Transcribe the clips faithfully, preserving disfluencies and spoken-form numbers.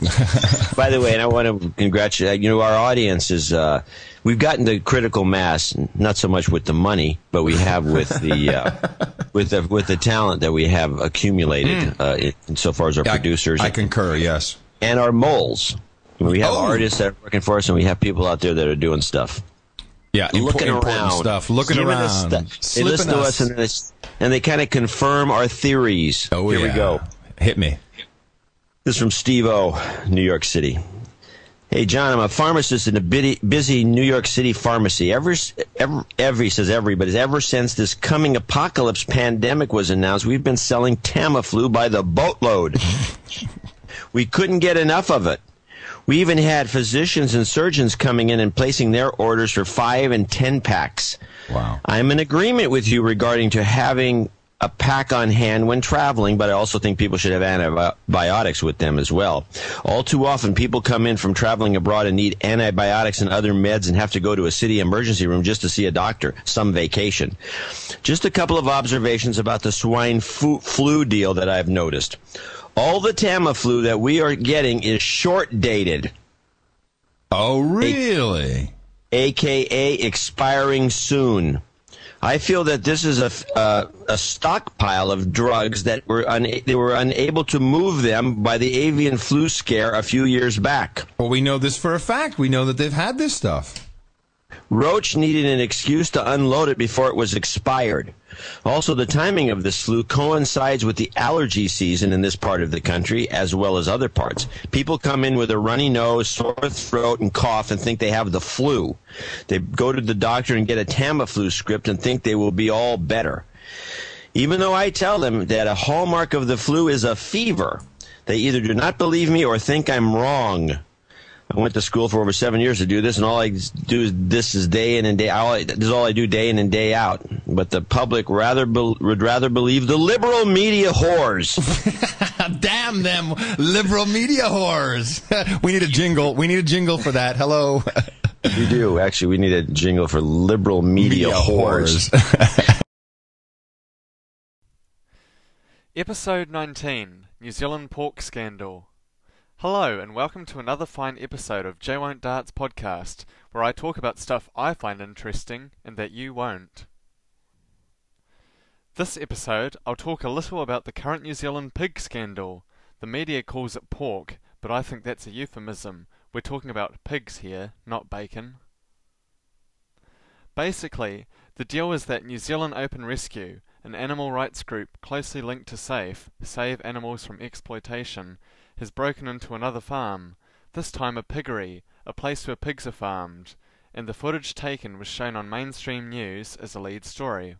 By the way, and I want to congratulate, you know, our audience is, uh, we've gotten to critical mass, not so much with the money, but we have with the, uh, with the, with the talent that we have accumulated, mm. uh, insofar as our yeah, producers. I, I concur, yes. And our moles. I mean, we have oh. artists that are working for us, and we have people out there that are doing stuff. Yeah, looking important around, stuff, looking around, stu- they listen to us, and they, and they kind of confirm our theories. Oh, Here yeah. we go. Hit me. This is from Steve O, New York City. Hey, John, I'm a pharmacist in a busy, busy New York City pharmacy. Ever, ever, every says every, but ever since this coming apocalypse pandemic was announced, we've been selling Tamiflu by the boatload. We couldn't get enough of it. We even had physicians and surgeons coming in and placing their orders for five and ten packs. Wow. I'm in agreement with you regarding to having a pack on hand when traveling, but I also think people should have antibiotics with them as well. All too often, people come in from traveling abroad and need antibiotics and other meds and have to go to a city emergency room just to see a doctor, some vacation. Just a couple of observations about the swine flu deal that I've noticed. All the Tamiflu that we are getting is short-dated. Oh, really? A K A expiring soon. I feel that this is a, uh, a stockpile of drugs that were una- they were unable to move them by the avian flu scare a few years back. Well, we know this for a fact. We know that they've had this stuff. Roche needed an excuse to unload it before it was expired. Also, the timing of this flu coincides with the allergy season in this part of the country, as well as other parts. People come in with a runny nose, sore throat, and cough and think they have the flu. They go to the doctor and get a Tamiflu script and think they will be all better. Even though I tell them that a hallmark of the flu is a fever, they either do not believe me or think I'm wrong. I went to school for over seven years to do this, and all I do is this is day in and day out. This is all I do day in and day out. But the public rather be, would rather believe the liberal media whores. Damn them liberal media whores. We need a jingle. We need a jingle for that. Hello. You do. Actually, we need a jingle for liberal media, media whores. whores. Episode nineteen, New Zealand Pork Scandal. Hello, and welcome to another fine episode of J Won't Darts podcast, where I talk about stuff I find interesting and that you won't. This episode, I'll talk a little about the current New Zealand pig scandal. The media calls it pork, but I think that's a euphemism. We're talking about pigs here, not bacon. Basically, the deal is that New Zealand Open Rescue, an animal rights group closely linked to SAFE, Save Animals from Exploitation, has broken into another farm, this time a piggery, a place where pigs are farmed, and the footage taken was shown on mainstream news as a lead story.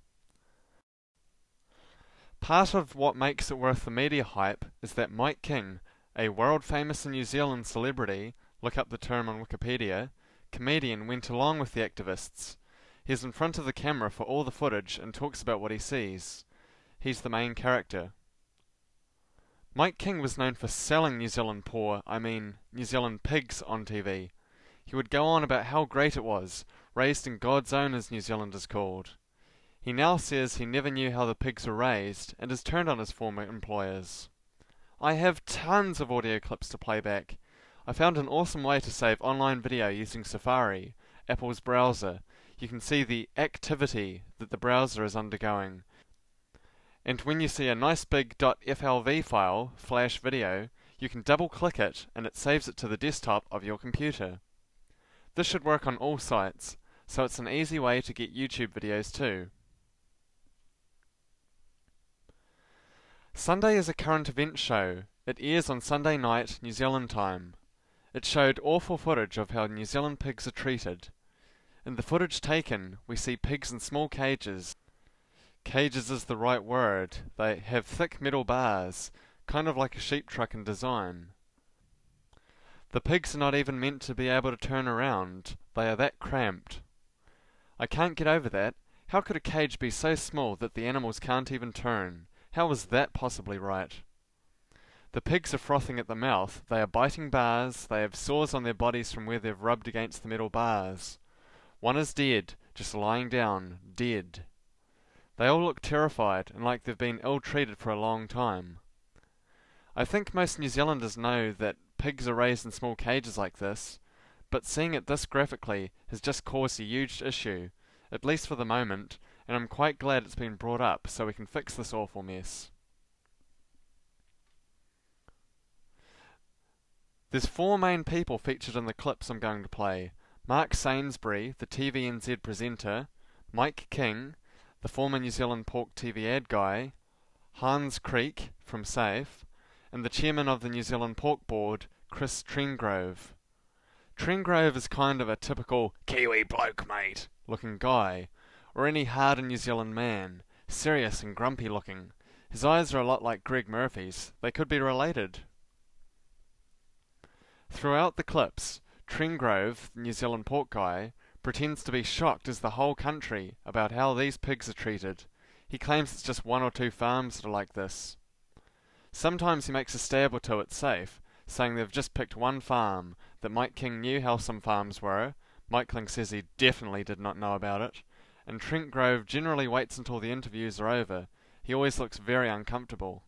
Part of what makes it worth the media hype is that Mike King, a world-famous New Zealand celebrity, look up the term on Wikipedia, comedian, went along with the activists. He's in front of the camera for all the footage and talks about what he sees. He's the main character. Mike King was known for selling New Zealand poor, I mean, New Zealand pigs on T V. He would go on about how great it was, raised in God's own as New Zealand is called. He now says he never knew how the pigs were raised, and has turned on his former employers. I have tons of audio clips to play back. I found an awesome way to save online video using Safari, Apple's browser. You can see the activity that the browser is undergoing. And when you see a nice big .flv file, flash video, you can double click it and it saves it to the desktop of your computer. This should work on all sites, so it's an easy way to get YouTube videos too. Sunday is a current event show. It airs on Sunday night, New Zealand time. It showed awful footage of how New Zealand pigs are treated. In the footage taken, we see pigs in small cages. Cages is the right word. They have thick metal bars, kind of like a sheep truck in design. The pigs are not even meant to be able to turn around. They are that cramped. I can't get over that. How could a cage be so small that the animals can't even turn? How is that possibly right? The pigs are frothing at the mouth. They are biting bars. They have sores on their bodies from where they've rubbed against the metal bars. One is dead, just lying down, dead. They all look terrified and like they've been ill-treated for a long time. I think most New Zealanders know that pigs are raised in small cages like this, but seeing it this graphically has just caused a huge issue, at least for the moment, and I'm quite glad it's been brought up so we can fix this awful mess. There's four main people featured in the clips I'm going to play. Mark Sainsbury, the T V N Z presenter, Mike King, the former New Zealand Pork T V ad guy, Hans Creek from SAFE, and the chairman of the New Zealand Pork Board, Chris Trengrove. Trengrove is kind of a typical Kiwi bloke mate looking guy, or any harder New Zealand man, serious and grumpy looking. His eyes are a lot like Greg Murphy's. They could be related. Throughout the clips, Trengrove, the New Zealand pork guy, pretends to be shocked as the whole country about how these pigs are treated. He claims it's just one or two farms that are like this. Sometimes he makes a stab or two at SAFE, saying they've just picked one farm, that Mike King knew how some farms were. Mike King says he definitely did not know about it, and Trengrove generally waits until the interviews are over. He always looks very uncomfortable.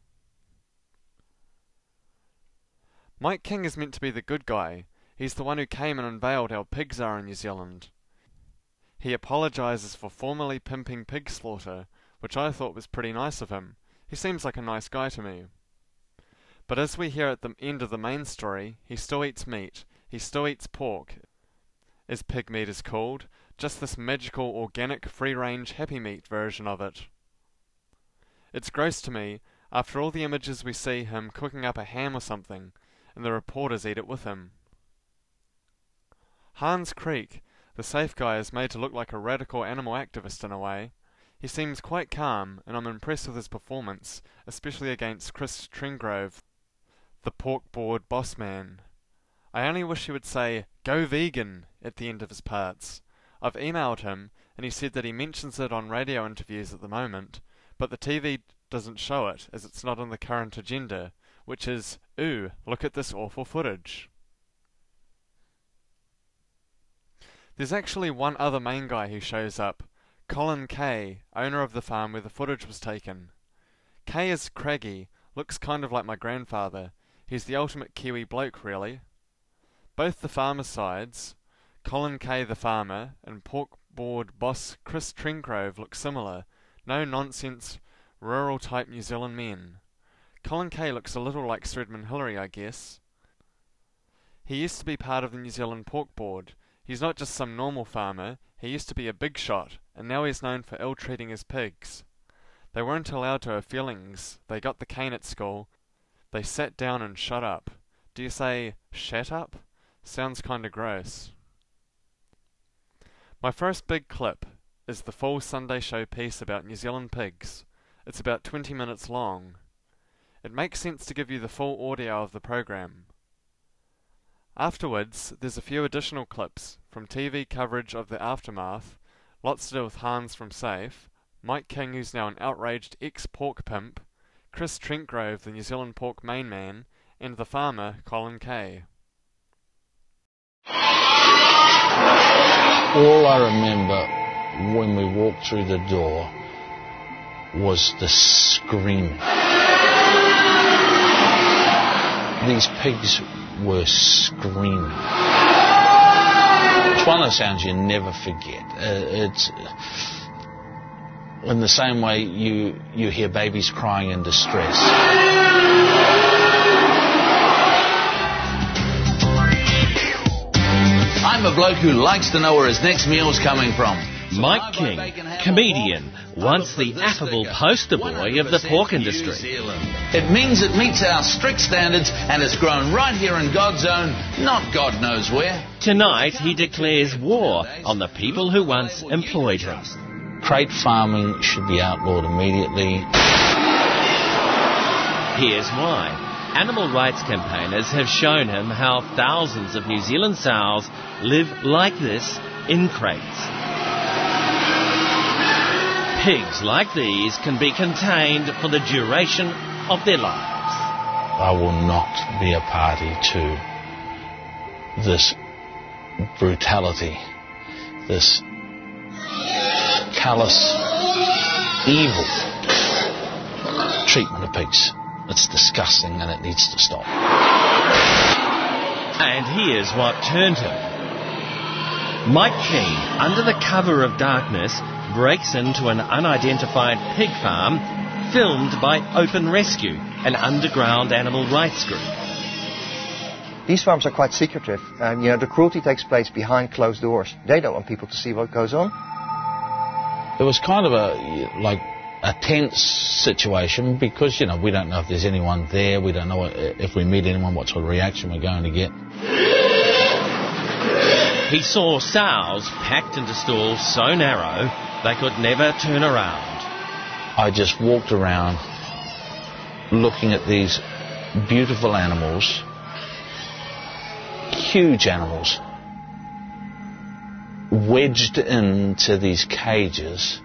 Mike King is meant to be the good guy. He's the one who came and unveiled how pigs are in New Zealand. He apologises for formerly pimping pig slaughter, which I thought was pretty nice of him. He seems like a nice guy to me. But as we hear at the end of the main story, he still eats meat. He still eats pork, as pig meat is called, just this magical, organic, free-range, happy meat version of it. It's gross to me, after all the images we see him cooking up a ham or something, and the reporters eat it with him. Hans Creek, the SAFE guy, is made to look like a radical animal activist in a way. He seems quite calm, and I'm impressed with his performance, especially against Chris Trengrove, the pork board boss man. I only wish he would say, "Go vegan," at the end of his parts. I've emailed him, and he said that he mentions it on radio interviews at the moment, but the T V doesn't show it, as it's not on the current agenda, which is, ooh, look at this awful footage. There's actually one other main guy who shows up, Colin Kay, owner of the farm where the footage was taken. Kay is craggy, looks kind of like my grandfather. He's the ultimate Kiwi bloke, really. Both the farmer sides, Colin Kay the farmer and pork board boss Chris Trengrove, look similar. No nonsense, rural type New Zealand men. Colin Kay looks a little like Sir Edmund Hillary, I guess. He used to be part of the New Zealand Pork Board. He's not just some normal farmer, he used to be a big shot, and now he's known for ill-treating his pigs. They weren't allowed to have feelings. They got the cane at school. They sat down and shut up. Do you say, shat up? Sounds kinda gross. My first big clip is the full Sunday show piece about New Zealand pigs. It's about twenty minutes long. It makes sense to give you the full audio of the program. Afterwards, there's a few additional clips from T V coverage of the aftermath, lots to do with Hans from SAFE, Mike King, who's now an outraged ex-pork pimp, Chris Trengrove, the New Zealand pork main man, and the farmer, Colin Kay. All I remember when we walked through the door was the screaming. These pigs were screaming. It's one of those sounds you never forget. Uh, it's in the same way you, you hear babies crying in distress. I'm a bloke who likes to know where his next meal's coming from. So Mike King, comedian, once the affable poster boy of the pork industry. It means it meets our strict standards and has grown right here in God's own, not God knows where. Tonight he declares war on the people who once employed him. Crate farming should be outlawed immediately. Here's why. Animal rights campaigners have shown him how thousands of New Zealand sows live like this in crates. Pigs like these can be contained for the duration of their lives. I will not be a party to this brutality, this callous, evil treatment of pigs. It's disgusting and it needs to stop. And here's what turned him. Mike King, under the cover of darkness, breaks into an unidentified pig farm filmed by Open Rescue, an underground animal rights group. These farms are quite secretive, and you know the cruelty takes place behind closed doors. They don't want people to see what goes on. It was kind of a like a tense situation because you know we don't know if there's anyone there. We don't know what, if we meet anyone what sort of reaction we're going to get. He saw sows packed into stalls so narrow they could never turn around. I just walked around looking at these beautiful animals. Huge animals wedged into these cages.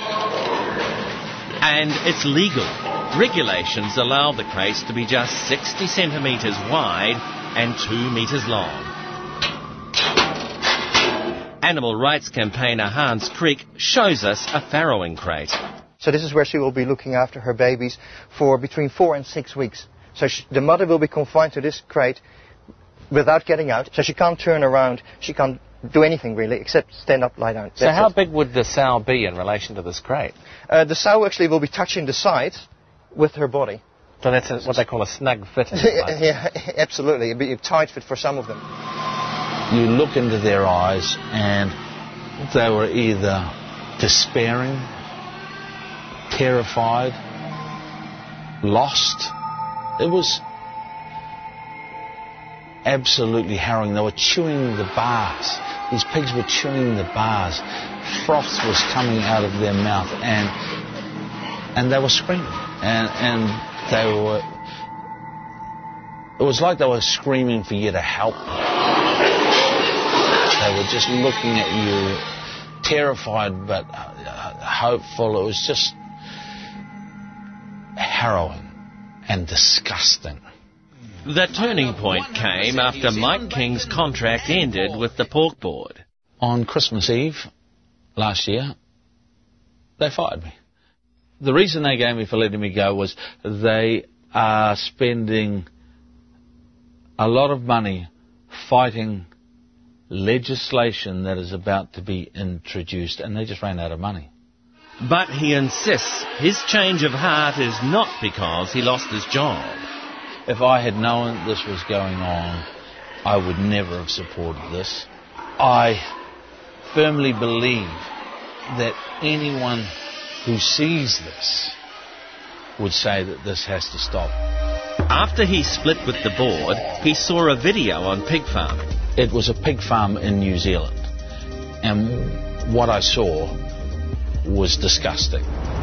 And it's legal. Regulations allow the crates to be just sixty centimetres wide and two metres long. Animal rights campaigner Hans Creek shows us a farrowing crate. So this is where she will be looking after her babies for between four and six weeks. So she, the mother will be confined to this crate without getting out, so she can't turn around, she can't do anything really, except stand up, lie down. So That's how it. big would the sow be in relation to this crate? Uh, the sow actually will be touching the sides with her body. So that's a, what they call a snug fit. Yeah, absolutely. It'd be a tight fit for some of them. You look into their eyes and they were either despairing, terrified, lost. It was absolutely harrowing. They were chewing the bars. These pigs were chewing the bars. Froth was coming out of their mouth, and and they were screaming, and and they were. It was like they were screaming for you to help them. They were just looking at you, terrified but hopeful. It was just harrowing and disgusting. The turning point came after Mike King's contract ended with the Pork Board. On Christmas Eve last year, they fired me. The reason they gave me for letting me go was they are spending a lot of money fighting legislation that is about to be introduced, and they just ran out of money. But he insists his change of heart is not because he lost his job. If I had known this was going on, I would never have supported this. I firmly believe that anyone who sees this would say that this has to stop. After he split with the board, he saw a video on pig farming. It was a pig farm in New Zealand, and what I saw was disgusting.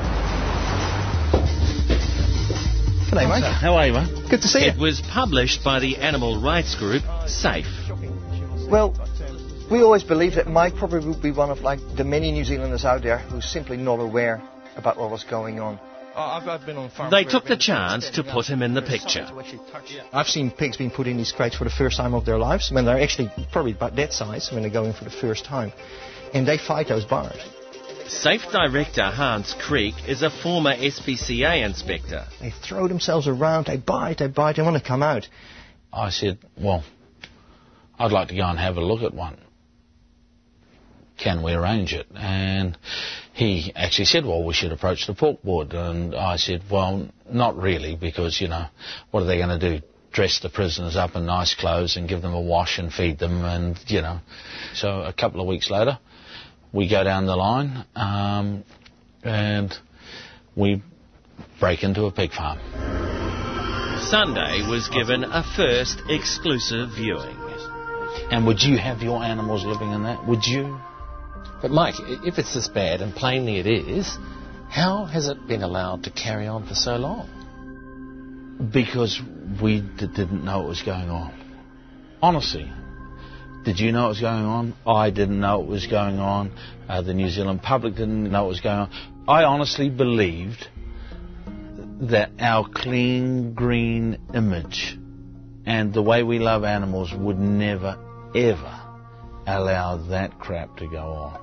G'day, mate. How are you, mate? Good to see you. It was published by the animal rights group SAFE. Well, we always believed that Mike probably would be one of like the many New Zealanders out there who's simply not aware about what was going on. They took the chance to put him in the picture. I've seen pigs being put in these crates for the first time of their lives, when they're actually probably about that size, when they're going for the first time. And they fight those bars. SAFE director Hans Creek is a former S P C A inspector. They throw themselves around, they bite, they bite, they want to come out. I said, well, I'd like to go and have a look at one. Can we arrange it? And he actually said, well, we should approach the Pork Board. And I said, well, not really, because, you know, what are they going to do? Dress the prisoners up in nice clothes and give them a wash and feed them and, you know. So a couple of weeks later, we go down the line um, and we break into a pig farm. Sunday was given a first exclusive viewing. And would you have your animals living in that? Would you? But Mike, if it's this bad, and plainly it is, how has it been allowed to carry on for so long? Because we d- didn't know what was going on. Honestly. Did you know what was going on? I didn't know what was going on. Uh, the New Zealand public didn't know what was going on. I honestly believed that our clean, green image and the way we love animals would never, ever allow that crap to go on.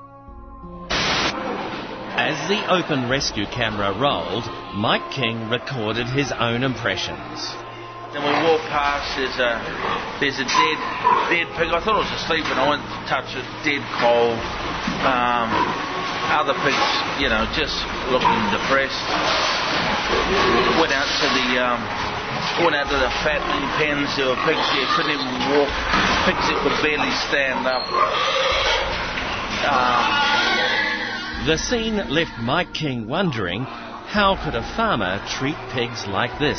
As the Open Rescue camera rolled, Mike King recorded his own impressions. And we walk past, there's a there's a dead dead pig. I thought it was asleep and I went to touch it, dead cold. Um, other pigs, you know, just looking depressed. Went out to the um, went out to the fattening pens. There were pigs there, couldn't even walk. Pigs that could barely stand up. Um, the scene left Mike King wondering, how could a farmer treat pigs like this?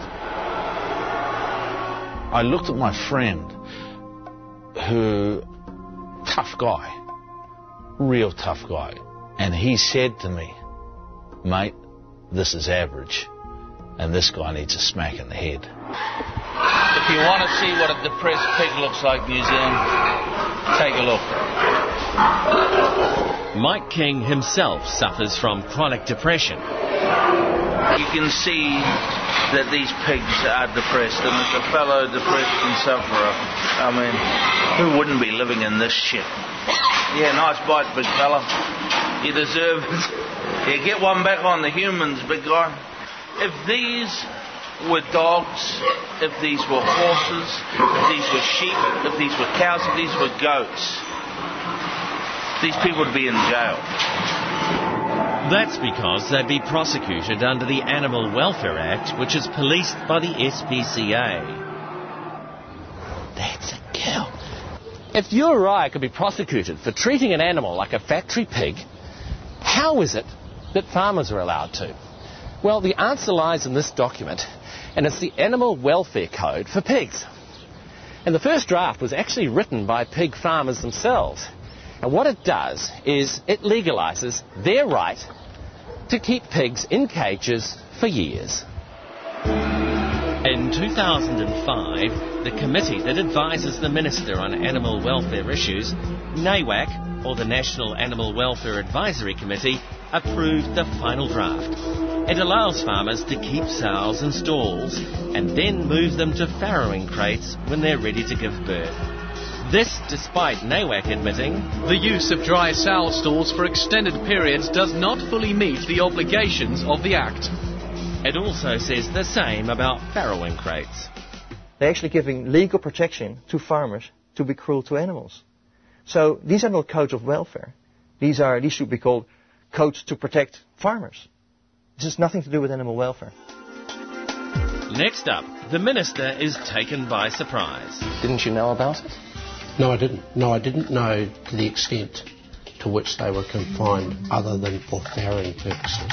I looked at my friend, who, tough guy, real tough guy, and he said to me, mate, this is average, and this guy needs a smack in the head. If you want to see what a depressed pig looks like in New Zealand, take a look. Mike King himself suffers from chronic depression. You can see that these pigs are depressed, and it's a fellow depressed and sufferer. I mean, who wouldn't be living in this shit? Yeah, nice bite, big fella. You deserve it. Yeah, get one back on the humans, big guy. If these were dogs, if these were horses, if these were sheep, if these were cows, if these were goats, these people would be in jail. That's because they'd be prosecuted under the Animal Welfare Act, which is policed by the S P C A. That's a kill. If you or I could be prosecuted for treating an animal like a factory pig, how is it that farmers are allowed to? Well, the answer lies in this document, and it's the Animal Welfare Code for pigs. And the first draft was actually written by pig farmers themselves. And what it does is it legalises their right to keep pigs in cages for years. In two thousand five, the committee that advises the Minister on animal welfare issues, NAWAC, or the National Animal Welfare Advisory Committee, approved the final draft. It allows farmers to keep sows in stalls and then move them to farrowing crates when they're ready to give birth. This despite NAWAC admitting the use of dry sow stalls for extended periods does not fully meet the obligations of the Act. It also says the same about farrowing crates. They're actually giving legal protection to farmers to be cruel to animals. So these are not codes of welfare. These are these should be called codes to protect farmers. This has nothing to do with animal welfare. Next up, the Minister is taken by surprise. Didn't you know about it? No, I didn't. No, I didn't know to the extent to which they were confined other than for farrowing purposes.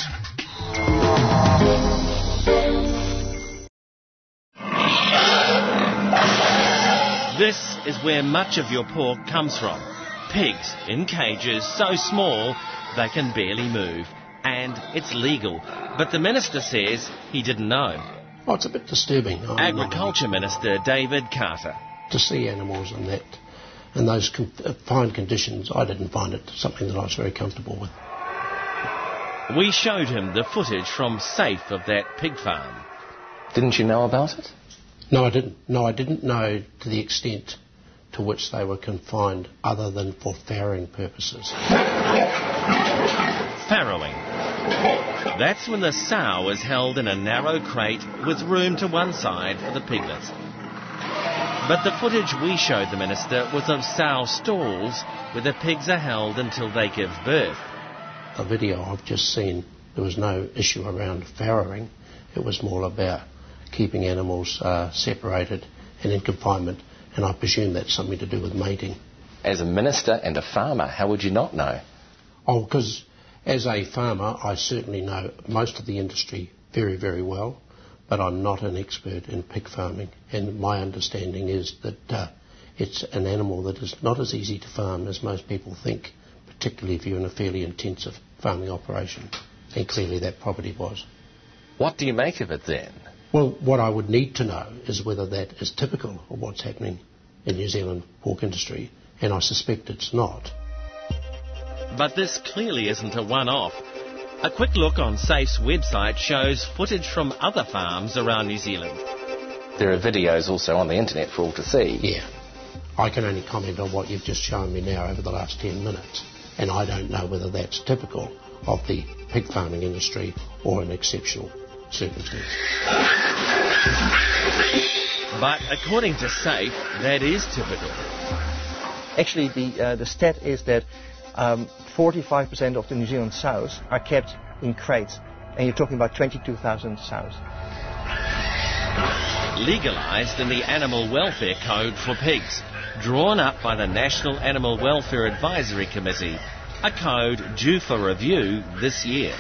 This is where much of your pork comes from. Pigs in cages so small they can barely move. And it's legal. But the Minister says he didn't know. Oh, it's a bit disturbing. I'm Agriculture Minister David Carter. To see animals in that, in those confined conditions, I didn't find it something that I was very comfortable with. We showed him the footage from Safe of that pig farm. Didn't you know about it? No, I didn't. No, I didn't know to the extent to which they were confined other than for farrowing purposes. Farrowing. That's when the sow is held in a narrow crate with room to one side for the piglets. But the footage we showed the Minister was of sow stalls where the pigs are held until they give birth. The video I've just seen, there was no issue around farrowing. It was more about keeping animals uh, separated and in confinement, and I presume that's something to do with mating. As a minister and a farmer, how would you not know? Oh, because as a farmer, I certainly know most of the industry very, very well, but I'm not an expert in pig farming, and my understanding is that uh, it's an animal that is not as easy to farm as most people think, particularly if you're in a fairly intensive farming operation, and clearly that property was. What do you make of it then? Well, what I would need to know is whether that is typical of what's happening in New Zealand pork industry, and I suspect it's not. But this clearly isn't a one-off. A quick look on Safe's website shows footage from other farms around New Zealand. There are videos also on the internet for all to see. Yeah. I can only comment on what you've just shown me now over the last ten minutes, and I don't know whether that's typical of the pig farming industry or an exceptional circumstance. But according to SAFE, that is typical. Actually, the, uh, the stat is that um, forty-five percent of the New Zealand sows are kept in crates, and you're talking about twenty-two thousand sows. Legalised in the Animal Welfare Code for pigs, drawn up by the National Animal Welfare Advisory Committee, a code due for review this year.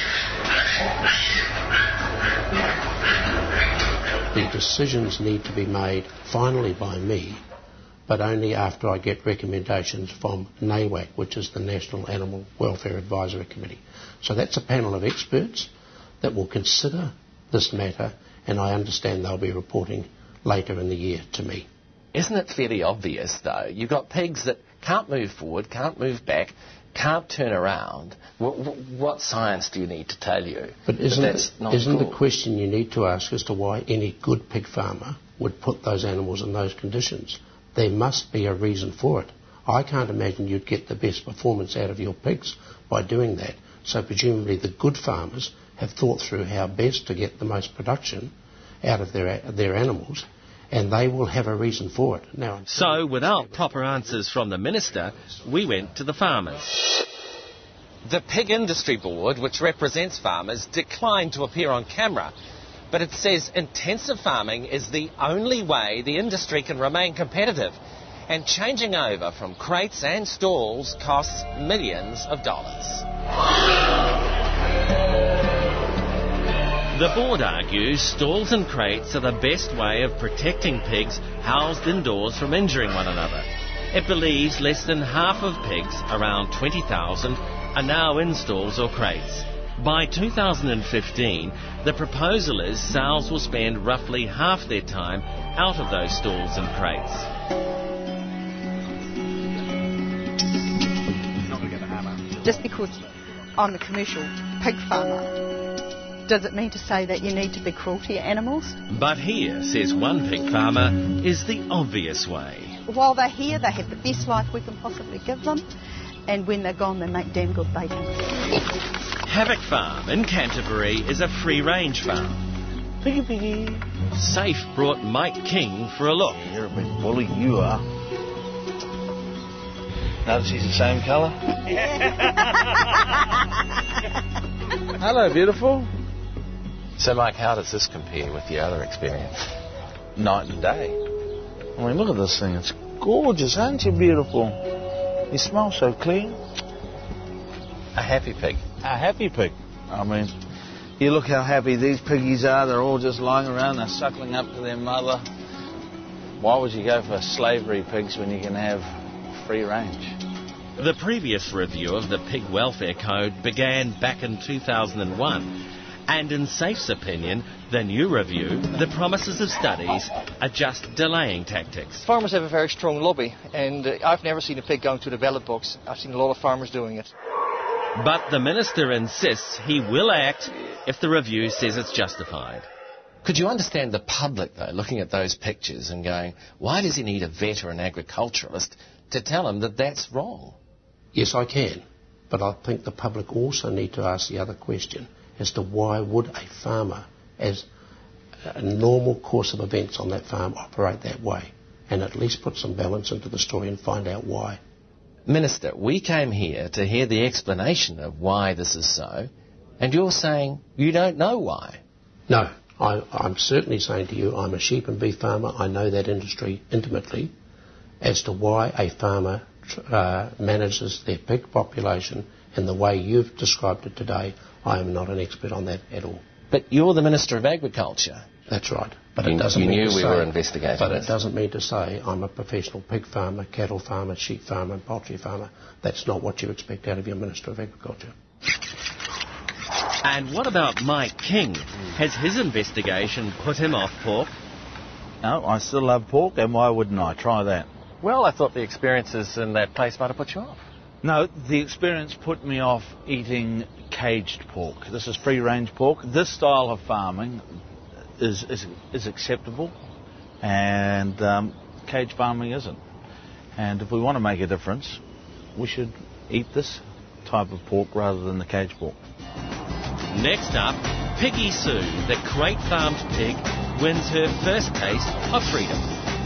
The decisions need to be made finally by me, but only after I get recommendations from NAWAC, which is the National Animal Welfare Advisory Committee. So that's a panel of experts that will consider this matter, and I understand they'll be reporting later in the year to me. Isn't it fairly obvious, though? You've got pigs that can't move forward, can't move back, can't turn around. What, what science do you need to tell you But isn't, that that's it, not isn't cool? the question you need to ask as to why any good pig farmer would put those animals in those conditions? There must be a reason for it. I can't imagine you'd get the best performance out of your pigs by doing that. So presumably the good farmers have thought through how best to get the most production out of their, their animals, and they will have a reason for it. Now, So, without proper answers from the Minister, we went to the farmers. The Pig Industry Board, which represents farmers, declined to appear on camera, but it says intensive farming is the only way the industry can remain competitive, and changing over from crates and stalls costs millions of dollars. The board argues stalls and crates are the best way of protecting pigs housed indoors from injuring one another. It believes less than half of pigs, around twenty thousand, are now in stalls or crates. By two thousand fifteen, the proposal is sows will spend roughly half their time out of those stalls and crates. Just because I'm a commercial pig farmer, does it mean to say that you need to be cruel to your animals? But here, says one pig farmer, is the obvious way. While they're here, they have the best life we can possibly give them, and when they're gone, they make damn good bacon. Havoc Farm in Canterbury is a free-range farm. Piggy piggy. SAFE brought Mike King for a look. You're a big bully, you are. Notice he's the same colour? Hello, beautiful. So, Mike, how does this compare with your other experience? Night and day. I mean, look at this thing. It's gorgeous, aren't you, beautiful? You smell so clean. A happy pig. A happy pig. I mean, you look how happy these piggies are. They're all just lying around. They're suckling up to their mother. Why would you go for slavery pigs when you can have free range? The previous review of the Pig Welfare Code began back in two thousand one. And in SAFE's opinion, the new review, the promises of studies, are just delaying tactics. Farmers have a very strong lobby, and uh, I've never seen a pig going to the ballot box. I've seen a lot of farmers doing it. But the Minister insists he will act if the review says it's justified. Could you understand the public, though, looking at those pictures and going, why does he need a vet or an agriculturalist to tell him that that's wrong? Yes, I can. But I think the public also need to ask the other question as to why would a farmer, as a normal course of events on that farm, operate that way, and at least put some balance into the story and find out why. Minister, we came here to hear the explanation of why this is so, and you're saying you don't know why. No, I, I'm certainly saying to you I'm a sheep and beef farmer. I know that industry intimately. As to why a farmer uh, manages their pig population in the way you've described it today, I am not an expert on that at all. But you're the Minister of Agriculture. That's right. But you, it doesn't you mean knew to we say, were investigating But this. it doesn't mean to say I'm a professional pig farmer, cattle farmer, sheep farmer and poultry farmer. That's not what you expect out of your Minister of Agriculture. And what about Mike King? Has his investigation put him off pork? No, I still love pork, and why wouldn't I? Try that. Well, I thought the experiences in that place might have put you off. No, the experience put me off eating caged pork. This is free-range pork. This style of farming is is, is acceptable, and um, cage farming isn't. And if we want to make a difference, we should eat this type of pork rather than the cage pork. Next up, Piggy Sue, the crate-farmed pig, wins her first taste of freedom.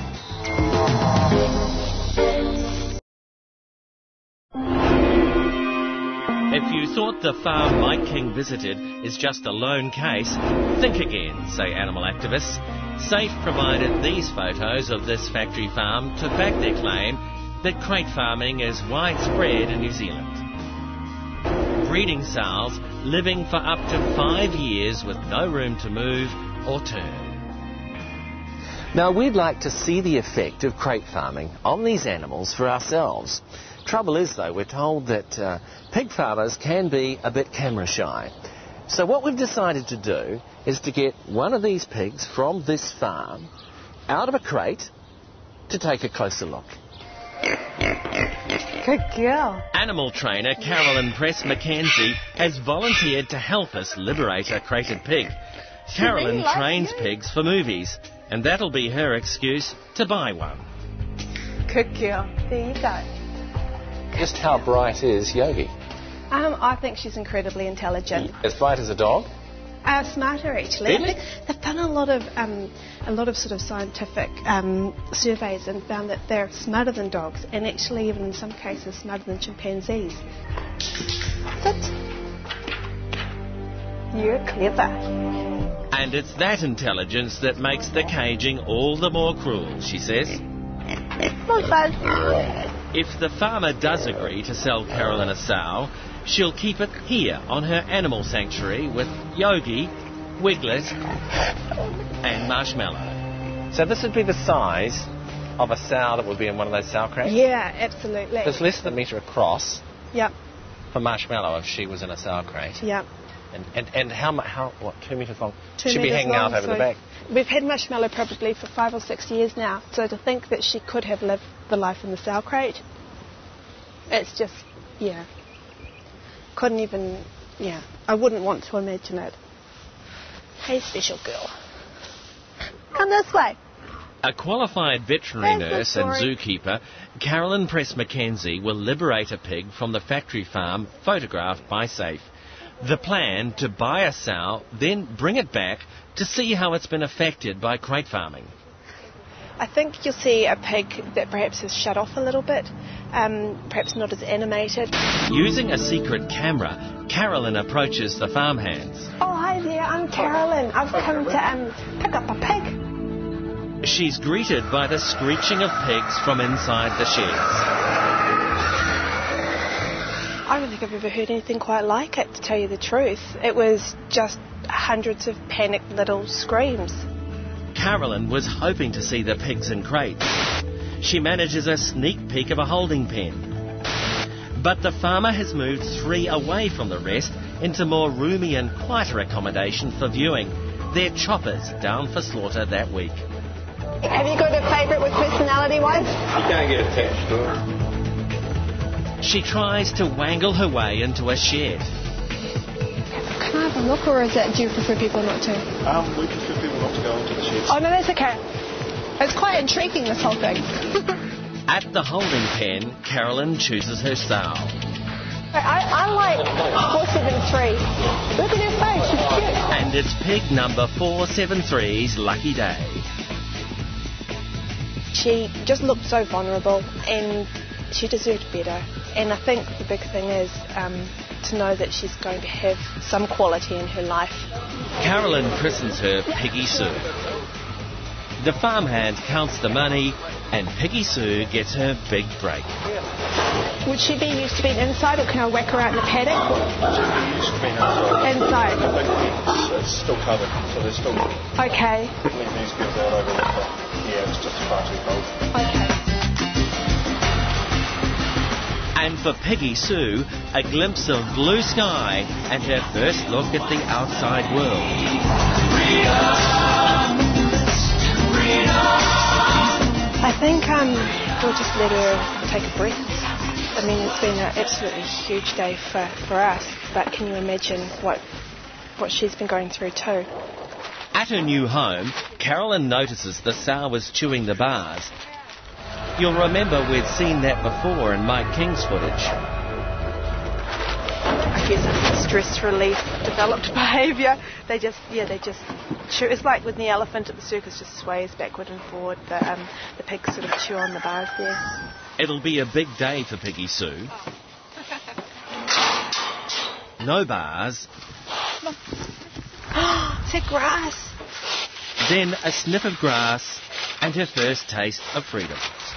If you thought the farm Mike King visited is just a lone case, think again, say animal activists. SAFE provided these photos of this factory farm to back their claim that crate farming is widespread in New Zealand. Breeding sows living for up to five years with no room to move or turn. Now, we'd like to see the effect of crate farming on these animals for ourselves. Trouble is, though, we're told that uh, pig farmers can be a bit camera shy. So what we've decided to do is to get one of these pigs from this farm out of a crate to take a closer look. Good girl. Animal trainer Carolyn Press Mackenzie has volunteered to help us liberate a crated pig. Carolyn really trains you. pigs for movies, and that'll be her excuse to buy one. Good girl. There you go. Just how bright is Yogi? Um, I think she's incredibly intelligent. As bright as a dog? Uh, smarter, actually. Really? I think they've done a lot of um, a lot of sort of scientific um, surveys and found that they're smarter than dogs, and actually, even in some cases, smarter than chimpanzees. Sit. You're clever. And it's that intelligence that makes the caging all the more cruel, she says. Not bad. If the farmer does agree to sell Carolyn a sow, she'll keep it here on her animal sanctuary with Yogi, Wiglet and Marshmallow. So this would be the size of a sow that would be in one of those sow crates? Yeah, absolutely. It's less than a metre across Yep, for Marshmallow if she was in a sow crate. yep. And, and, and how, mu- how, what, two metres long? Two She'd be metres hanging long, out over so the back. We've had Marshmallow probably for five or six years now, so to think that she could have lived the life in the sow crate, it's just, yeah. Couldn't even, yeah. I wouldn't want to imagine it. Hey, special girl. Come this way. A qualified veterinary That's nurse the and story. zookeeper, Carolyn Press Mackenzie will liberate a pig from the factory farm photographed by SAFE. The plan to buy a sow, then bring it back to see how it's been affected by crate farming. I think you'll see a pig that perhaps has shut off a little bit, um, perhaps not as animated. Using a secret camera, Carolyn approaches the farmhands. Oh, hi there, I'm Carolyn. I've come to um, pick up a pig. She's greeted by the screeching of pigs from inside the sheds. I don't think I've ever heard anything quite like it, to tell you the truth. It was just hundreds of panicked little screams. Carolyn was hoping to see the pigs in crates. She manages a sneak peek of a holding pen. But the farmer has moved three away from the rest into more roomy and quieter accommodation for viewing. They're choppers down for slaughter that week. Have you got a favourite with personality-wise? You can't get attached to her. She tries to wangle her way into a shed. Can I have a look, or is it, do you prefer people not to? Um, we prefer people not to go into the sheds. Oh, no, that's okay. It's quite intriguing, this whole thing. At the holding pen, Carolyn chooses her sow. I, I like four seven three. Look at her face, she's cute. And it's pig number four seven three's lucky day. She just looked so vulnerable, and she deserved better. And I think the big thing is um, to know that she's going to have some quality in her life. Carolyn christens her Piggy Sue. The farmhand counts the money, and Piggy Sue gets her big break. Would she be used to being inside, or can I whack her out in the paddock? Used to be outside. Inside. The big pig's it's still covered, so there's still Okay. leave these girls out over winter. Yeah, it's just far too cold. Okay. And for Piggy Sue, a glimpse of blue sky and her first look at the outside world. I think um, we'll just let her take a breath. I mean, it's been an absolutely huge day for, for us, but can you imagine what what she's been going through too? At her new home, Carolyn notices the sow was chewing the bars. You'll remember we'd seen that before in Mike King's footage. I guess it's stress relief, developed behaviour. They just, yeah, they just chew. It's like when the elephant at the circus just sways backward and forward. The, um, the pigs sort of chew on the bars there. It'll be a big day for Piggy Sue. No bars. Is that grass? Then a sniff of grass and her first taste of freedom.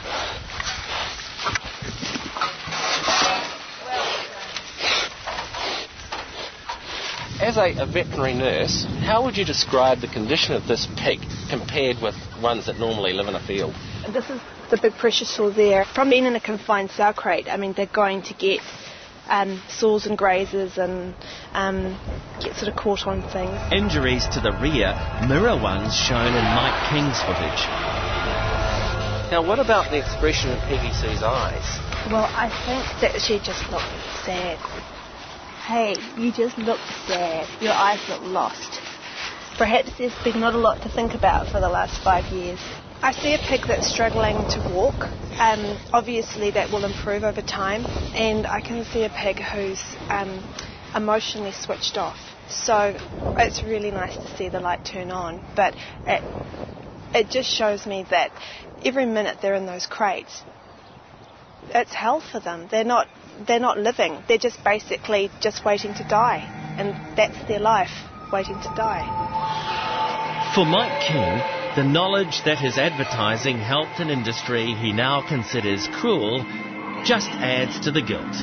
As a, a veterinary nurse, how would you describe the condition of this pig compared with ones that normally live in a field? This is the big pressure sore there. From being in a confined cell crate, I mean, they're going to get um, sores and grazes and um, get sort of caught on things. Injuries to the rear mirror ones shown in Mike King's footage. Now, what about the expression in Peggy Sue's eyes? Well, I think that she just looked sad. Hey, you just look sad. Your eyes look lost. Perhaps there's been not a lot to think about for the last five years. I see a pig that's struggling to walk. Um, obviously, that will improve over time. And I can see a pig who's um, emotionally switched off. So it's really nice to see the light turn on. But it, it just shows me that every minute they're in those crates, it's hell for them. They're not... They're not living. They're just basically just waiting to die. And that's their life, waiting to die. For Mike King, the knowledge that his advertising helped an industry he now considers cruel just adds to the guilt.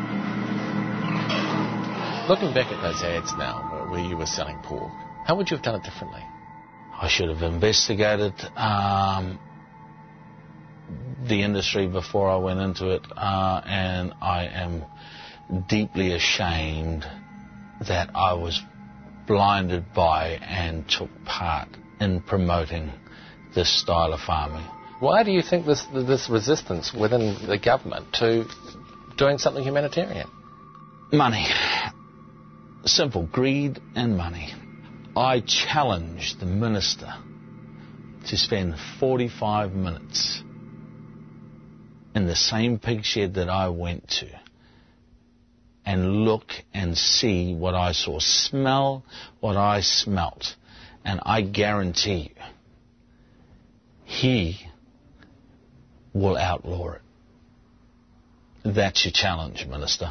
Looking back at those ads now, where you were selling pork, how would you have done it differently? I should have investigated um, the industry before I went into it, uh, and I am deeply ashamed that I was blinded by and took part in promoting this style of farming. Why do you think this this resistance within the government to doing something humanitarian? Money. Simple. Greed and money. I challenged the minister to spend forty-five minutes in the same pig shed that I went to and look and see what I saw, smell what I smelt, and I guarantee you he will outlaw it. That's your challenge, Minister.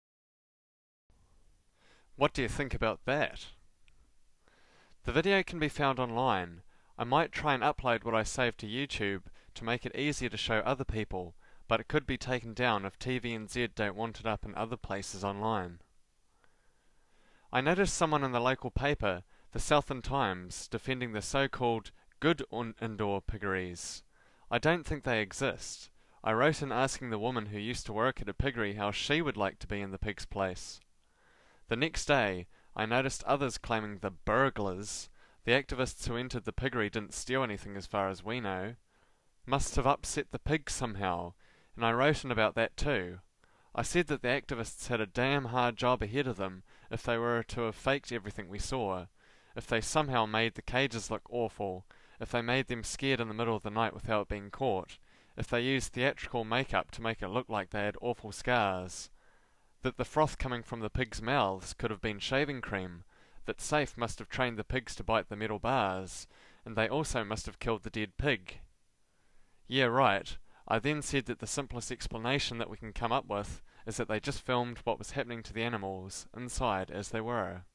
What do you think about that? The video can be found online. I might try and upload what I saved to YouTube to make it easier to show other people, but it could be taken down if T V N Z don't want it up in other places online. I noticed someone in the local paper, the Southern Times, defending the so-called good indoor piggeries. I don't think they exist. I wrote in asking the woman who used to work at a piggery how she would like to be in the pig's place. The next day, I noticed others claiming the burglars, the activists who entered the piggery, didn't steal anything as far as we know, must have upset the pigs somehow, and I wrote in about that too. I said that the activists had a damn hard job ahead of them if they were to have faked everything we saw, if they somehow made the cages look awful, if they made them scared in the middle of the night without being caught, if they used theatrical makeup to make it look like they had awful scars, that the froth coming from the pigs' mouths could have been shaving cream, that Safe must have trained the pigs to bite the metal bars, and they also must have killed the dead pig. Yeah, right. I then said that the simplest explanation that we can come up with is that they just filmed what was happening to the animals inside as they were.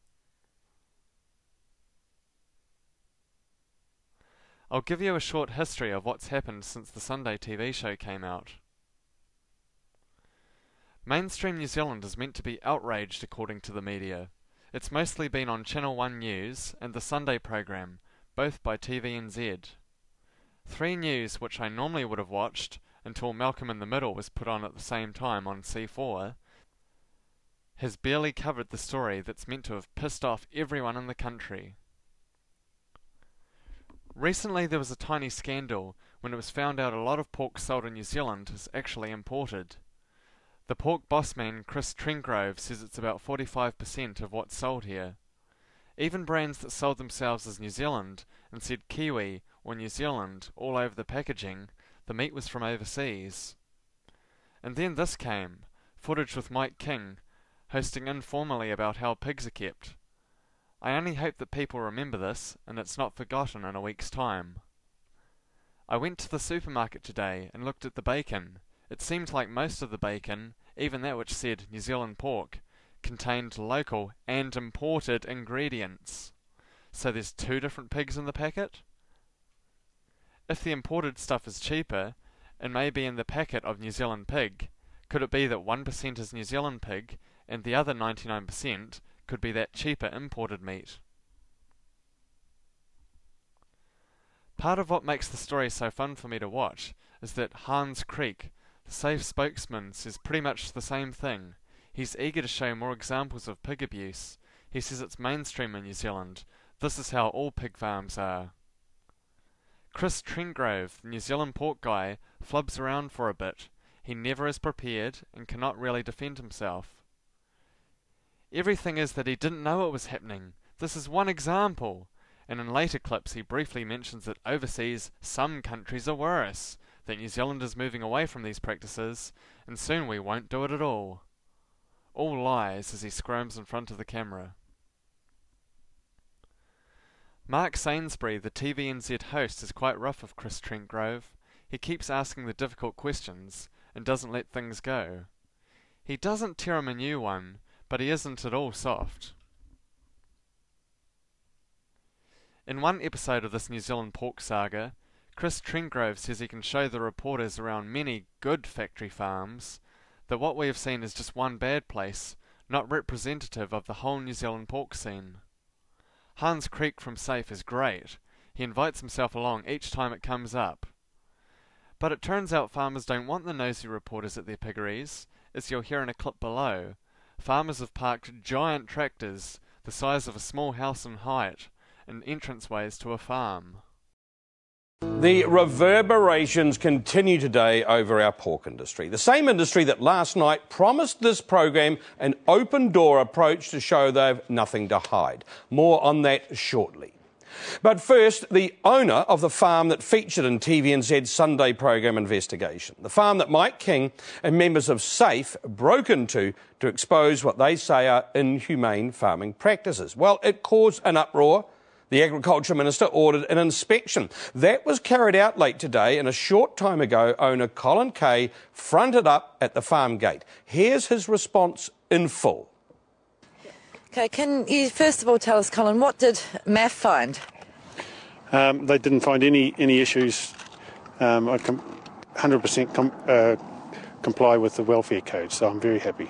I'll give you a short history of what's happened since the Sunday T V show came out. Mainstream New Zealand is meant to be outraged according to the media. It's mostly been on Channel one News and the Sunday programme, both by T V N Z. Three News, which I normally would have watched until Malcolm in the Middle was put on at the same time on C four, has barely covered the story that's meant to have pissed off everyone in the country. Recently there was a tiny scandal when it was found out a lot of pork sold in New Zealand is actually imported. The pork boss man Chris Trengrove says it's about forty-five percent of what's sold here. Even brands that sold themselves as New Zealand and said Kiwi or New Zealand all over the packaging, the meat was from overseas. And then this came, footage with Mike King hosting informally about how pigs are kept. I only hope that people remember this and it's not forgotten in a week's time. I went to the supermarket today and looked at the bacon. It seemed like most of the bacon, even that which said New Zealand pork, contained local and imported ingredients. So there's two different pigs in the packet? If the imported stuff is cheaper, and may be in the packet of New Zealand pig, could it be that one percent is New Zealand pig, and the other ninety-nine percent could be that cheaper imported meat? Part of what makes the story so fun for me to watch is that Hans Creek, the Safe spokesman, says pretty much the same thing. He's eager to show more examples of pig abuse. He says it's mainstream in New Zealand. This is how all pig farms are. Chris Trenggrove, the New Zealand pork guy, flubs around for a bit. He never is prepared and cannot really defend himself. Everything is that he didn't know it was happening. This is one example. And in later clips he briefly mentions that overseas some countries are worse, that New Zealand is moving away from these practices, and soon we won't do it at all. All lies as he squirms in front of the camera. Mark Sainsbury, the T V N Z host, is quite rough with Chris Trenggrove. He keeps asking the difficult questions, and doesn't let things go. He doesn't tear him a new one, but he isn't at all soft. In one episode of this New Zealand pork saga, Chris Trenggrove says he can show the reporters around many good factory farms that what we have seen is just one bad place, not representative of the whole New Zealand pork scene. Hans Creek from Safe is great. He invites himself along each time it comes up. But it turns out farmers don't want the nosy reporters at their piggeries. As you'll hear in a clip below, farmers have parked giant tractors, the size of a small house in height, in entranceways to a farm. The reverberations continue today over our pork industry. The same industry that last night promised this program an open-door approach to show they've nothing to hide. More on that shortly. But first, the owner of the farm that featured in T V N Z's Sunday program investigation. The farm that Mike King and members of SAFE broke into to expose what they say are inhumane farming practices. Well, it caused an uproar. The Agriculture Minister ordered an inspection. That was carried out late today, and a short time ago, owner Colin Kay fronted up at the farm gate. Here's his response in full. Okay, can you first of all tell us, Colin, what did M A F find? Um, they didn't find any, any issues. Um, I com- one hundred percent com- uh, comply with the welfare code, so I'm very happy.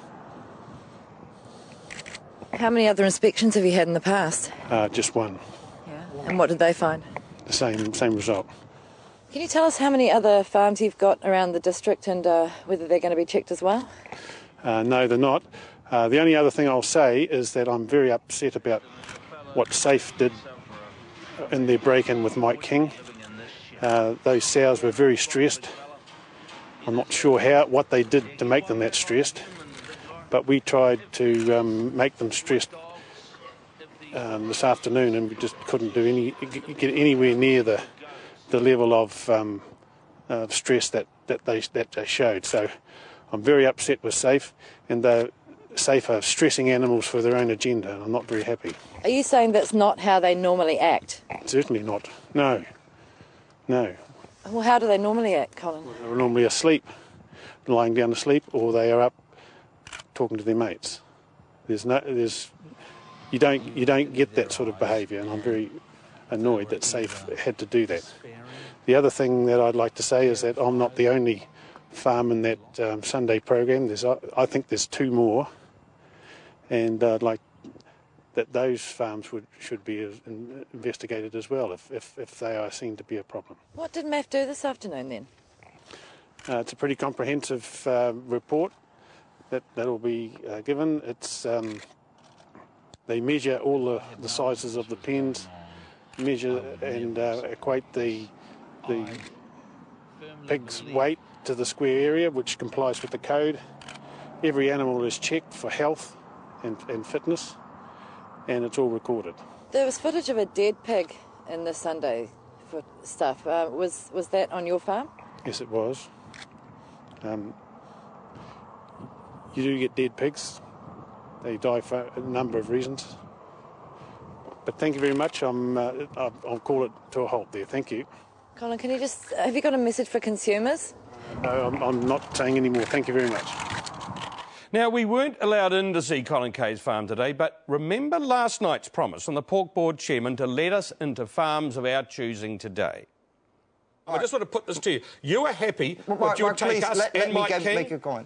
How many other inspections have you had in the past? Uh, just one. Yeah. And what did they find? The same same result. Can you tell us how many other farms you've got around the district and uh, whether they're going to be checked as well? Uh, no, they're not. Uh, the only other thing I'll say is that I'm very upset about what SAFE did in their break-in with Mike King. Uh, those sows were very stressed. I'm not sure how what they did to make them that stressed, but we tried to um, make them stressed um, this afternoon, and we just couldn't do any get anywhere near the the level of um, uh, stress that, that they that they showed. So I'm very upset with SAFE, and they're SAFE are stressing animals for their own agenda, and I'm not very happy. Are you saying that's not how they normally act? Certainly not. No. No. Well, how do they normally act, Colin? They're normally asleep, lying down asleep, or they are up talking to their mates. There's no, there's, you don't, you don't get that sort of behaviour, and I'm very annoyed that SAFE had to do that. The other thing that I'd like to say is that I'm not the only farm in that um, Sunday program. There's, I think there's two more, and I'd like that those farms would should be investigated as well if, if, if they are seen to be a problem. What did M A F do this afternoon then? Uh, it's a pretty comprehensive uh, report that that will be uh, given. It's um, they measure all the, the sizes of the pens, measure and uh, equate the the pig's weight to the square area, which complies with the code. Every animal is checked for health and, and fitness, and it's all recorded. There was footage of a dead pig in the Sunday for stuff. Uh, was was that on your farm? Yes, it was. Um, you do get dead pigs They die for a number of reasons. But thank you very much. I'm, uh, I'll, I'll call it to a halt there. Thank you. Colin, can you just, have you got a message for consumers? No, I'm, I'm not saying any more. Thank you very much. Now, we weren't allowed in to see Colin Kay's farm today, but remember last night's promise from the Pork Board chairman to let us into farms of our choosing today. I just want to put this to you. You are happy Well, that Mark, you'll Mark, take please, us let, and let me Mike get, King make your comment.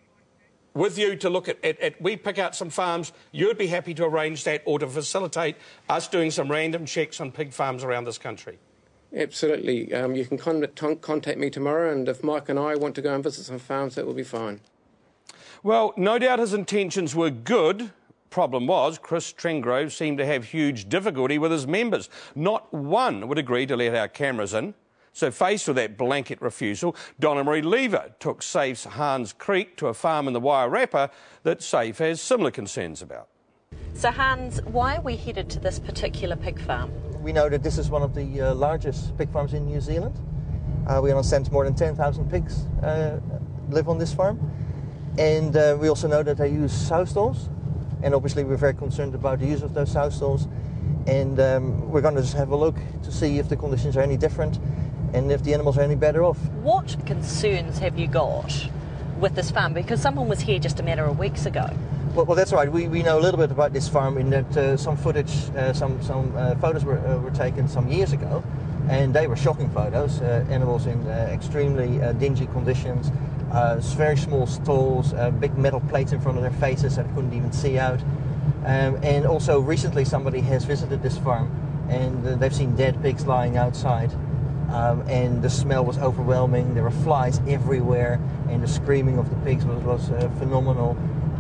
with you to look at, at, at... We pick out some farms. You'd be happy to arrange that or to facilitate us doing some random checks on pig farms around this country? Absolutely. Um, you can con contact me tomorrow, and if Mike and I want to go and visit some farms, that will be fine. Well, no doubt his intentions were good. Problem was, Chris Trengrove seemed to have huge difficulty with his members. Not one would agree to let our cameras in. So faced with that blanket refusal, Donna Marie Lever took SAFE's Hans Creek to a farm in the Wairarapa that SAFE has similar concerns about. So Hans, why are we headed to this particular pig farm? We know that this is one of the uh, largest pig farms in New Zealand. Uh, we understand more than ten thousand pigs uh, live on this farm. And uh, we also know that they use sow stalls. And obviously we're very concerned about the use of those sow stalls. And um, we're going to just have a look to see if the conditions are any different and if the animals are any better off. What concerns have you got with this farm? Because someone was here just a matter of weeks ago. Well, well that's right. We, we know a little bit about this farm in that uh, some footage, uh, some, some uh, photos were, uh, were taken some years ago. And they were shocking photos. Uh, animals in uh, extremely uh, dingy conditions. Uh, very small stalls, uh, big metal plates in front of their faces that couldn't even see out. Um, and also recently somebody has visited this farm and uh, they've seen dead pigs lying outside. Um, and the smell was overwhelming. There were flies everywhere and the screaming of the pigs was, was uh, phenomenal.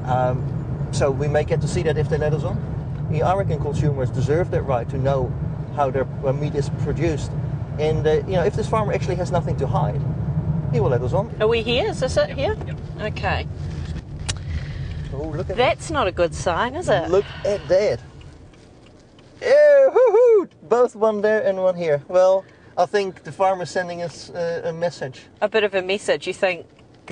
Um, so we may get to see that if they let us on. I reckon consumers deserve that right to know how their uh, meat is produced. And uh, you know, if this farmer actually has nothing to hide, he will let us on. Are we here? Is this it here? Yep. Okay. Oh, look at That's that. Not a good sign, is it? Look at that. Yeah, hoo-hoo! Both one there and one here. Well, I think the farmer's sending us uh, a message. A bit of a message, you think?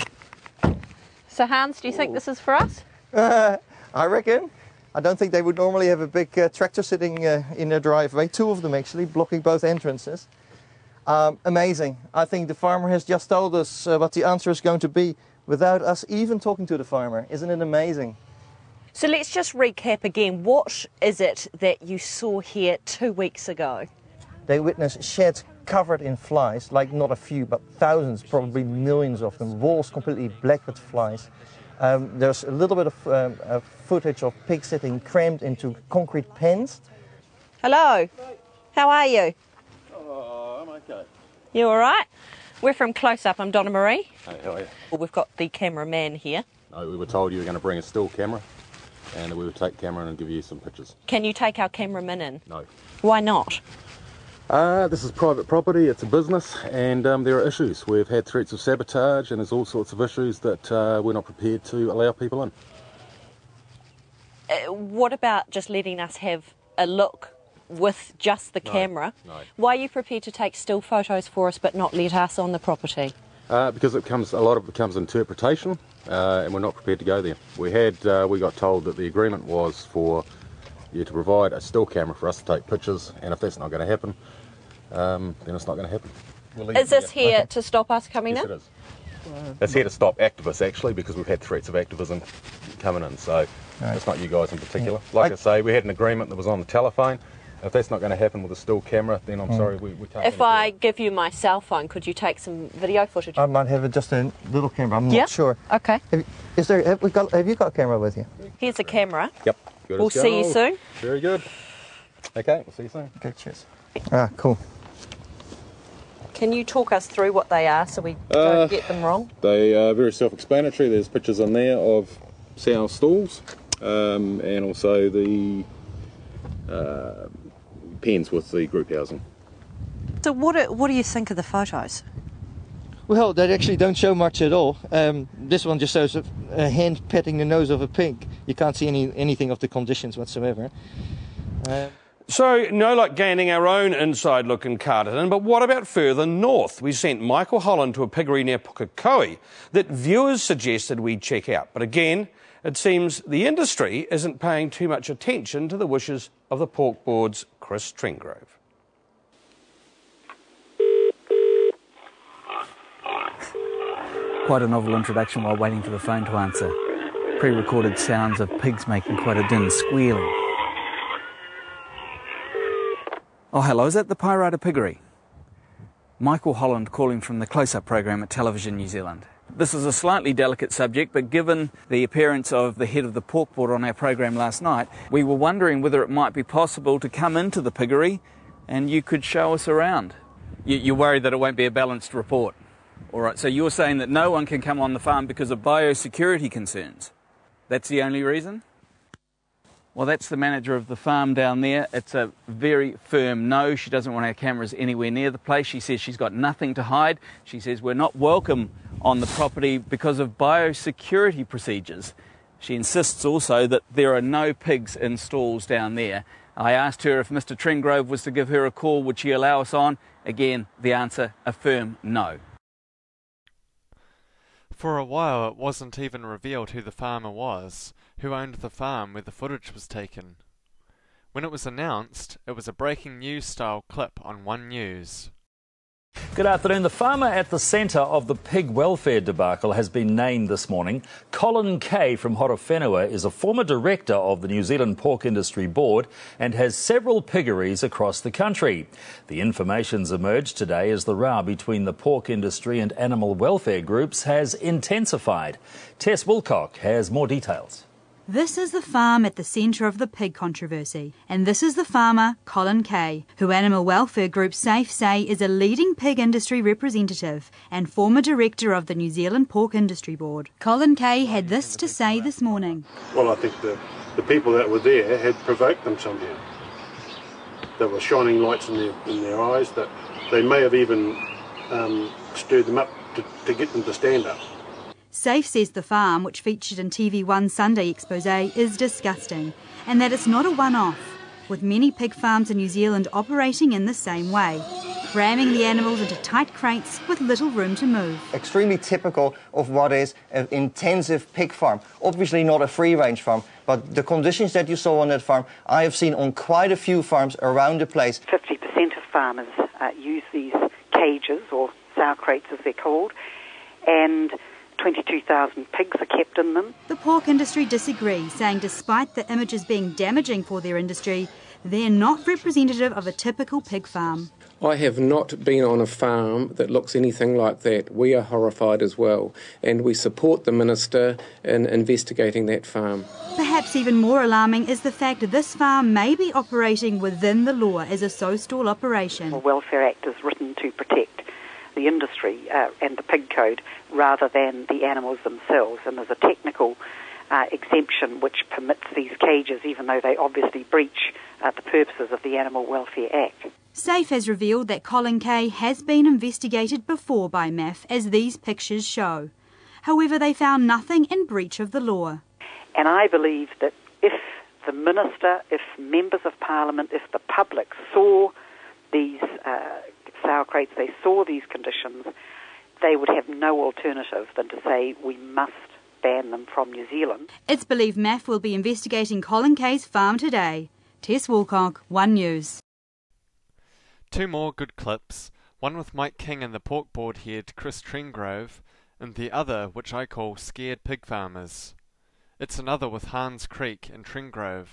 So Hans, do you think this is for us? Uh, I reckon. I don't think they would normally have a big uh, tractor sitting uh, in their driveway. Two of them actually, blocking both entrances. Um, amazing. I think the farmer has just told us uh, what the answer is going to be without us even talking to the farmer. Isn't it amazing? So let's just recap again. What is it that you saw here two weeks ago? They witnessed sheds covered in flies, like not a few, but thousands, probably millions of them. Walls completely black with flies. Um, there's a little bit of um, uh, footage of pigs sitting crammed into concrete pens. Hello. How are you? Oh, I'm okay. You all right? We're from Close Up. I'm Donna Marie. Hey, how are you? Well, we've got the cameraman here. No, we were told you were going to bring a still camera and we would take camera and give you some pictures. Can you take our cameraman in? No. Why not? Uh, this is private property, it's a business, and um, there are issues. We've had threats of sabotage and there's all sorts of issues that uh, we're not prepared to allow people in. Uh, what about just letting us have a look with just the no, camera? No. Why are you prepared to take still photos for us but not let us on the property? Uh, because it comes, a lot of it becomes interpretation, uh, and we're not prepared to go there. We had, uh, we got told that the agreement was for you to provide a still camera for us to take pictures, and if that's not going to happen, um, then it's not going to happen. We'll is this here okay. to stop us coming yes, in? Yes, it is. It's here to stop activists, actually, because we've had threats of activism coming in, so right. It's not you guys in particular. Yeah. Like I, I say, we had an agreement that was on the telephone. If that's not going to happen with a still camera, then I'm mm. sorry, we, we can't. If I give you my cell phone, could you take some video footage? I might have just a little camera, I'm yeah? not sure. Okay. Have, is there, have, we got, have you got a camera with you? Here's a camera. Yep. Good we'll see you soon. Very good. Okay, we'll see you soon. Okay, cheers. Ah, cool. Can you talk us through what they are so we uh, don't get them wrong? They are very self-explanatory. There's pictures on there of sow stalls um, and also the uh, pens with the group housing. So what do, what do you think of the photos? Well, they actually don't show much at all. Um, this one just shows a, a hand petting the nose of a pig. You can't see any anything of the conditions whatsoever. Uh, So, no luck gaining our own inside look in Carterton, but what about further north? We sent Michael Holland to a piggery near Pukekohe that viewers suggested we check out. But again, It seems the industry isn't paying too much attention to the wishes of the Pork Board's Chris Trengove. Quite a novel introduction while waiting for the phone to answer. Pre-recorded sounds of pigs making quite a din, squealing. Oh, hello, is that the Pirata Piggery? Michael Holland calling from the Close-Up program at Television New Zealand. This is a slightly delicate subject, but given the appearance of the head of the Pork Board on our program last night, we were wondering whether it might be possible to come into the piggery and you could show us around. You, you're worried that it won't be a balanced report? All right, so you're saying that no one can come on the farm because of biosecurity concerns? That's the only reason? Well, that's the manager of the farm down there. It's a very firm no. She doesn't want our cameras anywhere near the place. She says she's got nothing to hide. She says we're not welcome on the property because of biosecurity procedures. She insists also that there are no pigs in stalls down there. I asked her if Mister Trengove was to give her a call, would she allow us on? Again, the answer, a firm no. For a while it wasn't even revealed who the farmer was, who owned the farm where the footage was taken. When it was announced, it was a breaking news style clip on One News. Good afternoon. The farmer at the centre of the pig welfare debacle has been named this morning. Colin Kay from Horowhenua is a former director of the New Zealand Pork Industry Board and has several piggeries across the country. The information's emerged today as the row between the pork industry and animal welfare groups has intensified. Tess Wilcock has more details. This is the farm at the centre of the pig controversy, and this is the farmer, Colin Kay, who animal welfare group SAFE say is a leading pig industry representative and former director of the New Zealand Pork Industry Board. Colin Kay had this to say this morning. Well, I think the, the people that were there had provoked them somehow. There were shining lights in their, in their eyes that they may have even um, stirred them up to, to get them to stand up. SAFE says the farm, which featured in T V one's Sunday expose, is disgusting and that it's not a one-off, with many pig farms in New Zealand operating in the same way, cramming the animals into tight crates with little room to move. Extremely typical of what is an intensive pig farm. Obviously not a free-range farm, but the conditions that you saw on that farm, I have seen on quite a few farms around the place. fifty percent of farmers uh, use these cages, or sow crates as they're called, and twenty-two thousand pigs are kept in them. The pork industry disagree, saying despite the images being damaging for their industry, they're not representative of a typical pig farm. I have not been on a farm that looks anything like that. We are horrified as well, and we support the Minister in investigating that farm. Perhaps even more alarming is the fact this farm may be operating within the law as a sow-stall operation. The Welfare Act is written to protect the industry uh, and the pig code rather than the animals themselves, and there's a technical uh, exemption which permits these cages even though they obviously breach uh, the purposes of the Animal Welfare Act. SAFE has revealed that Colin Kay has been investigated before by M A F, as these pictures show. However, they found nothing in breach of the law. And I believe that if the Minister, if members of Parliament, if the public saw these uh, sow crates, they saw these conditions, they would have no alternative than to say we must ban them from New Zealand. It's believed M A F will be investigating Colin Kay's farm today. Tess Wilcock, One News. Two more good clips, one with Mike King and the Pork Board head Chris Trengove, and the other which I call Scared Pig Farmers. It's another with Hans Creek and Trengove.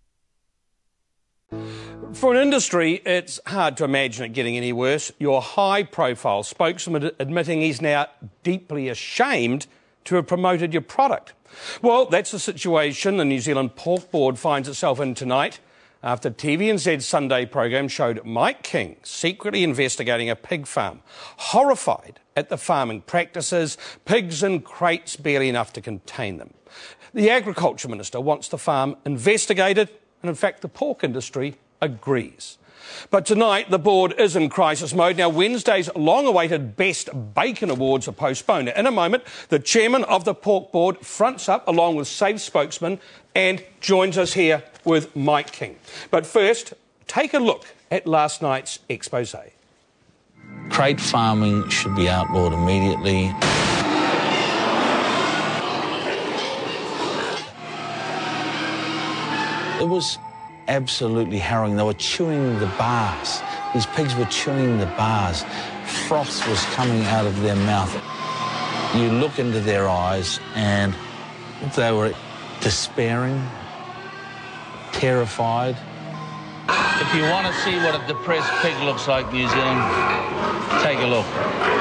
For an industry, it's hard to imagine it getting any worse. Your high-profile spokesman admitting he's now deeply ashamed to have promoted your product. Well, that's the situation the New Zealand Pork Board finds itself in tonight, after T V N Z's Sunday program showed Mike King secretly investigating a pig farm, horrified at the farming practices, pigs in crates barely enough to contain them. The Agriculture Minister wants the farm investigated, and in fact the pork industry agrees. But tonight the board is in crisis mode. Now, Wednesday's long-awaited Best Bacon Awards are postponed. In a moment, the chairman of the Pork Board fronts up along with SAFE spokesman and joins us here with Mike King. But first, take a look at last night's expose. Crate farming should be outlawed immediately. It was absolutely harrowing. They were chewing the bars. These pigs were chewing the bars. Froth was coming out of their mouth. You look into their eyes and they were despairing, terrified. If you want to see what a depressed pig looks like, New Zealand, take a look.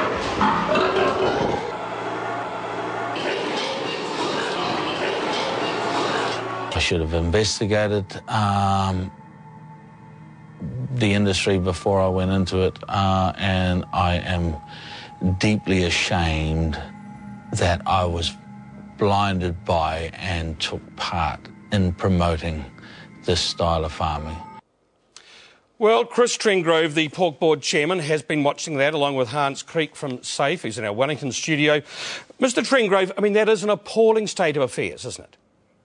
I should have investigated um, the industry before I went into it, uh, and I am deeply ashamed that I was blinded by and took part in promoting this style of farming. Well, Chris Trengrove, the Pork Board chairman, has been watching that along with Hans Creek from SAFE, who's in our Wellington studio. Mister Trengrove, I mean, that is an appalling state of affairs, isn't it?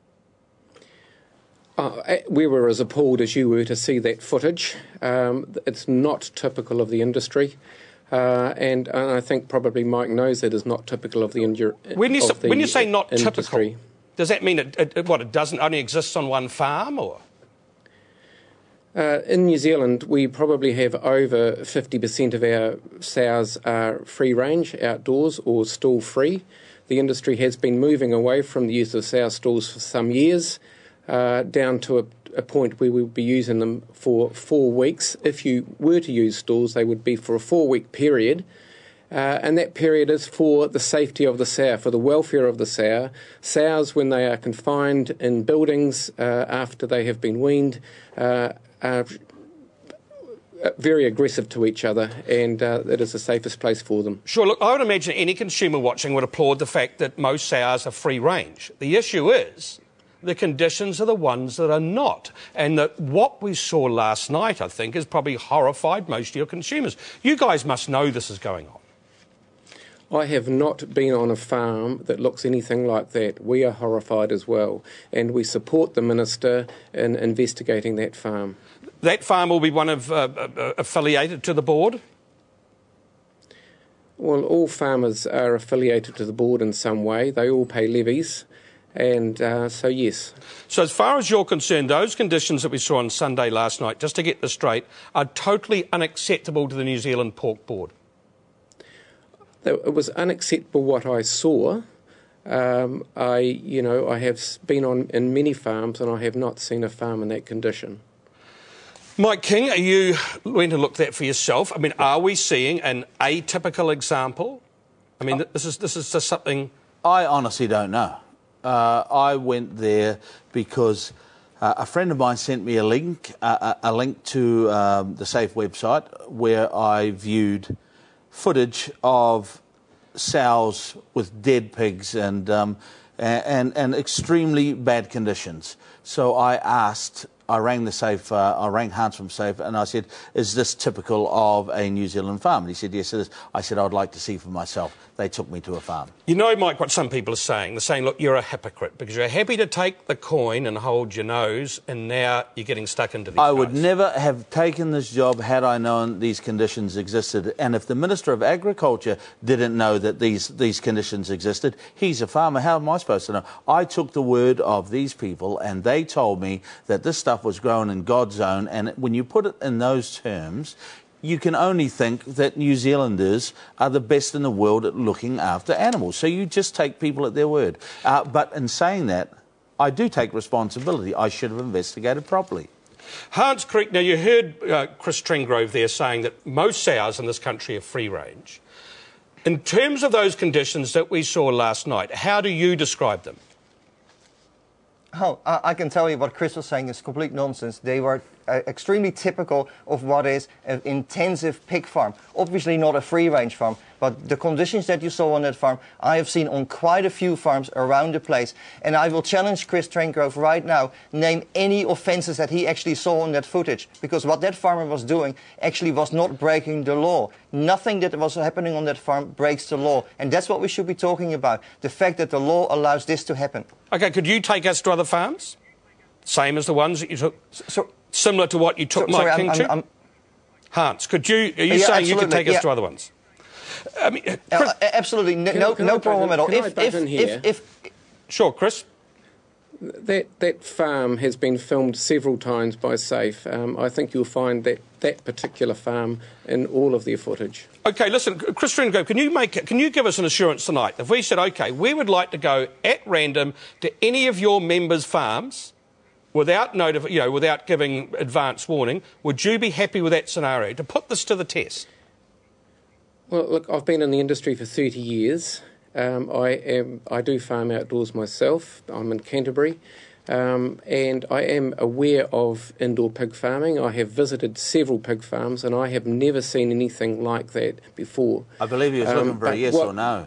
Uh, we were as appalled as you were to see that footage. Um, it's not typical of the industry. Uh, and, and I think probably Mike knows that is not typical of the industry. When you, the when you say not industry. typical, does that mean it, it, what, it doesn't only exist on one farm, or...? Uh, in New Zealand, we probably have over fifty percent of our sows are free range, outdoors or stall free. The industry has been moving away from the use of sow stalls for some years, uh, down to a, a point where we'll be using them for four weeks. If you were to use stalls, they would be for a four-week period. Uh, and that period is for the safety of the sow, for the welfare of the sow. Sows, when they are confined in buildings uh, after they have been weaned, uh, are very aggressive to each other, and uh, it is the safest place for them. Sure, look, I would imagine any consumer watching would applaud the fact that most sows are free range. The issue is the conditions are the ones that are not, and that what we saw last night, I think, has probably horrified most of your consumers. You guys must know this is going on. I have not been on a farm that looks anything like that. We are horrified as well, and we support the Minister in investigating that farm. That farm will be one of uh, uh, affiliated to the board? Well, all farmers are affiliated to the board in some way. They all pay levies, and uh, so yes. So as far as you're concerned, those conditions that we saw on Sunday last night, just to get this straight, are totally unacceptable to the New Zealand Pork Board? It was unacceptable what I saw. Um, I, you know, I have been on in many farms, and I have not seen a farm in that condition. Mike King, are you going to look that for yourself? I mean, are we seeing an atypical example? I mean, this is this is just something... I honestly don't know. Uh, I went there because uh, a friend of mine sent me a link, uh, a link to um, the SAFE website, where I viewed footage of sows with dead pigs and um, and and extremely bad conditions. So I asked, I rang the SAFE, uh, I rang Hans from SAFE, and I said, "Is this typical of a New Zealand farm?" And he said, "Yes, it is." I said, "I'd like to see for myself." They took me to a farm. You know, Mike, what some people are saying? They're saying, look, you're a hypocrite because you're happy to take the coin and hold your nose, and now you're getting stuck into these I would guys. never have taken this job had I known these conditions existed. And if the Minister of Agriculture didn't know that these, these conditions existed, he's a farmer. How am I supposed to know? I took the word of these people, and they told me that this stuff was grown in God's own. And when you put it in those terms, you can only think that New Zealanders are the best in the world at looking after animals. So you just take people at their word. Uh, but in saying that, I do take responsibility. I should have investigated properly. Hans Creek, now you heard uh, Chris Trengrove there saying that most sows in this country are free range. In terms of those conditions that we saw last night, how do you describe them? Oh, I, I can tell you what Chris was saying is complete nonsense. They were uh, extremely typical of what is an intensive pig farm. Obviously not a free-range farm, but the conditions that you saw on that farm, I have seen on quite a few farms around the place. And I will challenge Chris Trengrove right now, name any offences that he actually saw on that footage. Because what that farmer was doing actually was not breaking the law. Nothing that was happening on that farm breaks the law. And that's what we should be talking about, the fact that the law allows this to happen. OK, could you take us to other farms? Same as the ones that you took? So, similar to what you took so, Mike sorry, King I'm, to? I'm, I'm, Hans, could you, are you yeah, saying you could take yeah. us to other ones? I mean, Chris, uh, absolutely, no, no, no problem at all. Can if, I if, in if, if, Sure, Chris. That that farm has been filmed several times by SAFE. Um, I think you'll find that that particular farm in all of their footage. OK, listen, Chris Trengove, can you make can you give us an assurance tonight? If we said, OK, we would like to go at random to any of your members' farms without notif- you know, without giving advance warning, would you be happy with that scenario? To put this to the test. Well, look, I've been in the industry for thirty years. Um, I am. I do farm outdoors myself. I'm in Canterbury, um, and I am aware of indoor pig farming. I have visited several pig farms, and I have never seen anything like that before. I believe he was Um, looking for a but yes what- or no.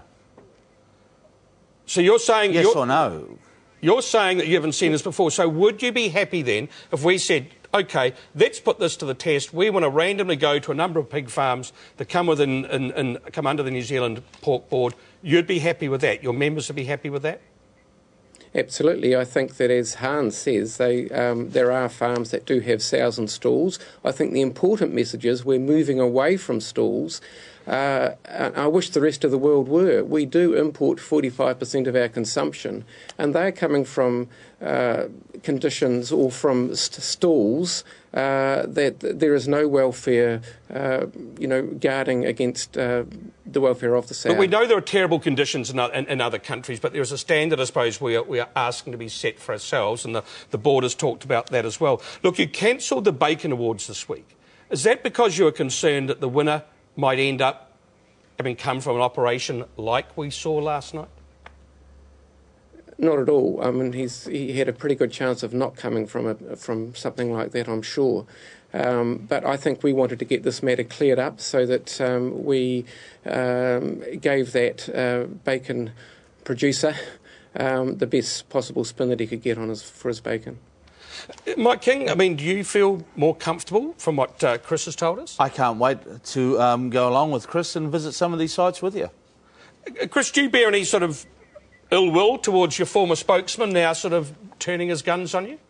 So you're saying Yes you're, or no? You're saying that you haven't seen this before. So would you be happy then if we said, OK, let's put this to the test. We want to randomly go to a number of pig farms that come within in, in, come under the New Zealand Pork Board. You'd be happy with that? Your members would be happy with that? Absolutely. I think that, as Hans says, they, um, there are farms that do have sows and stalls. I think the important message is we're moving away from stalls. Uh, and I wish the rest of the world were. We do import forty-five percent of our consumption, and they're coming from uh, conditions or from st- stalls uh, that there is no welfare, uh, you know, guarding against uh, the welfare of the sow. But we know there are terrible conditions in, in, in other countries, but there is a standard, I suppose, we are, we are asking to be set for ourselves, and the, the board has talked about that as well. Look, you cancelled the Bacon Awards this week. Is that because you are concerned that the winner might end up having come from an operation like we saw last night? Not at all. I mean, he's he had a pretty good chance of not coming from a, from something like that, I'm sure. Um, but I think we wanted to get this matter cleared up so that um, we um, gave that uh, bacon producer um, the best possible spin that he could get on his for his bacon. Mike King, I mean, do you feel more comfortable from what uh, Chris has told us? I can't wait to um, go along with Chris and visit some of these sites with you. Uh, Chris, do you bear any sort of ill will towards your former spokesman now sort of turning his guns on you?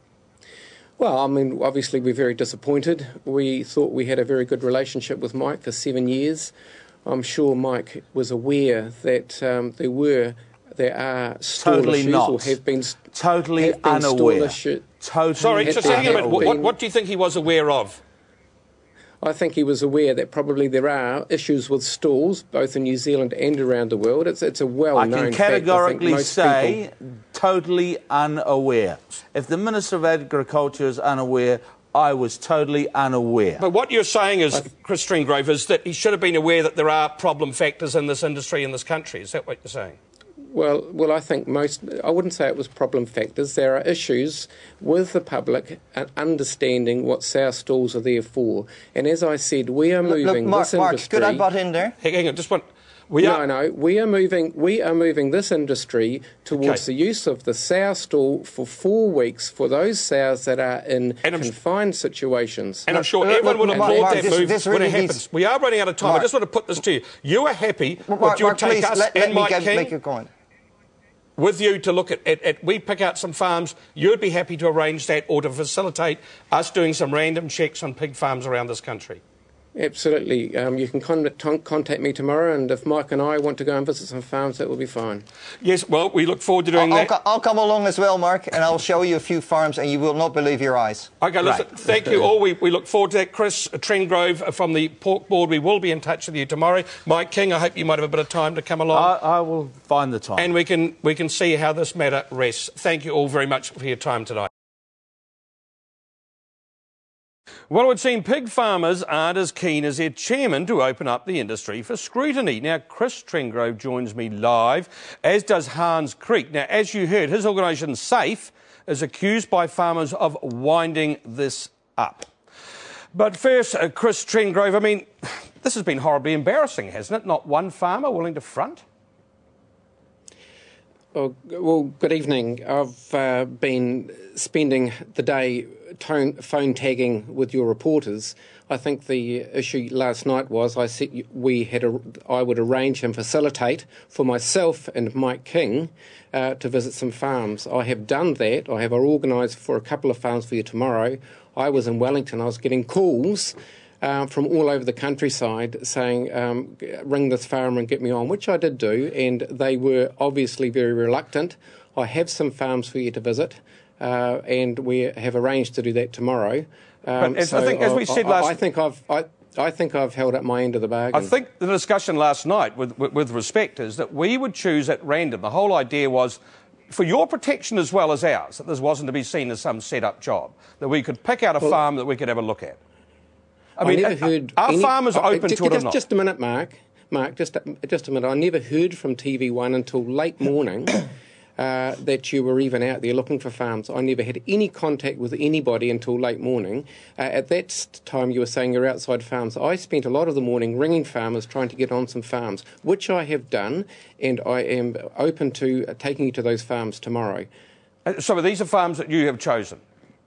Well, I mean, obviously we're very disappointed. We thought we had a very good relationship with Mike for seven years. I'm sure Mike was aware that um, there were, there are stall Totally issues not. or have been st- Totally have been stall unaware. issu- Totally Sorry, just a have minute. What, been- what, what do you think he was aware of? I think he was aware that probably there are issues with stalls, both in New Zealand and around the world. It's, it's a I well-known can fact. I think categorically most say people- totally unaware. If the Minister of Agriculture is unaware, I was totally unaware. But what you're saying is, Chris Trengove, is that he should have been aware that there are problem factors in this industry in this country. Is that what you're saying? Well, well, I think most. I wouldn't say it was problem factors. There are issues with the public and understanding what sow stalls are there for. And as I said, we are Look, moving look, Mark, this Mark, industry. could I butt in there? Hang, hang on, just one. We no, are... no, we are moving. We are moving this industry towards Okay. the use of the sow stall for four weeks for those sows that are in confined situations. And I'm sure everyone will applaud Mark, that this- move this when really it happens. needs- We are running out of time. I Mark. just want to put this to you. You are happy Mark, that you would Mark, take please, us let, let and me Mike get, King make your point. with you to look at, at, at, we pick out some farms, you'd be happy to arrange that or to facilitate us doing some random checks on pig farms around this country? Absolutely. Um, you can con- ton- contact me tomorrow, and if Mike and I want to go and visit some farms, that will be fine. Yes, well, we look forward to doing I'll, that. I'll, co- I'll come along as well, Mark, and I'll show you a few farms, and you will not believe your eyes. Okay, listen, thank you all. We, we look forward to that. Chris Trengove from the Pork Board, we will be in touch with you tomorrow. Mike King, I hope you might have a bit of time to come along. I, I will find the time. And we can, we can see how this matter rests. Thank you all very much for your time tonight. Well, it would seem pig farmers aren't as keen as their chairman to open up the industry for scrutiny. Now, Chris Trengove joins me live, as does Hans Creek. Now, as you heard, his organisation SAFE is accused by farmers of winding this up. But first, uh, Chris Trengove, I mean, this has been horribly embarrassing, hasn't it? Not one farmer willing to front? Oh, well, good evening. I've uh, been spending the day tone, phone tagging with your reporters. I think the issue last night was I said we had a, I would arrange and facilitate for myself and Mike King uh, to visit some farms. I have done that. I have organised for a couple of farms for you tomorrow. I was in Wellington. I was getting calls uh, from all over the countryside saying, um, ring this farmer and get me on, which I did do, and they were obviously very reluctant. I have some farms for you to visit, uh, and we have arranged to do that tomorrow. Um, but as, so I think, as we said I, last... I think I've... I, I think I've held up my end of the bargain. I think the discussion last night, with, with, with respect, is that we would choose at random. The whole idea was, for your protection as well as ours, that this wasn't to be seen as some set-up job, that we could pick out a well, farm that we could have a look at. I, I mean, never are, heard are any, farmers uh, open just, to it or just, not? Just a minute, Mark. Mark, just a, just a minute. I never heard from T V one until late morning uh, that you were even out there looking for farms. I never had any contact with anybody until late morning. Uh, at that time, you were saying you're outside farms. I spent a lot of the morning ringing farmers trying to get on some farms, which I have done, and I am open to uh, taking you to those farms tomorrow. Uh, so these are farms that you have chosen?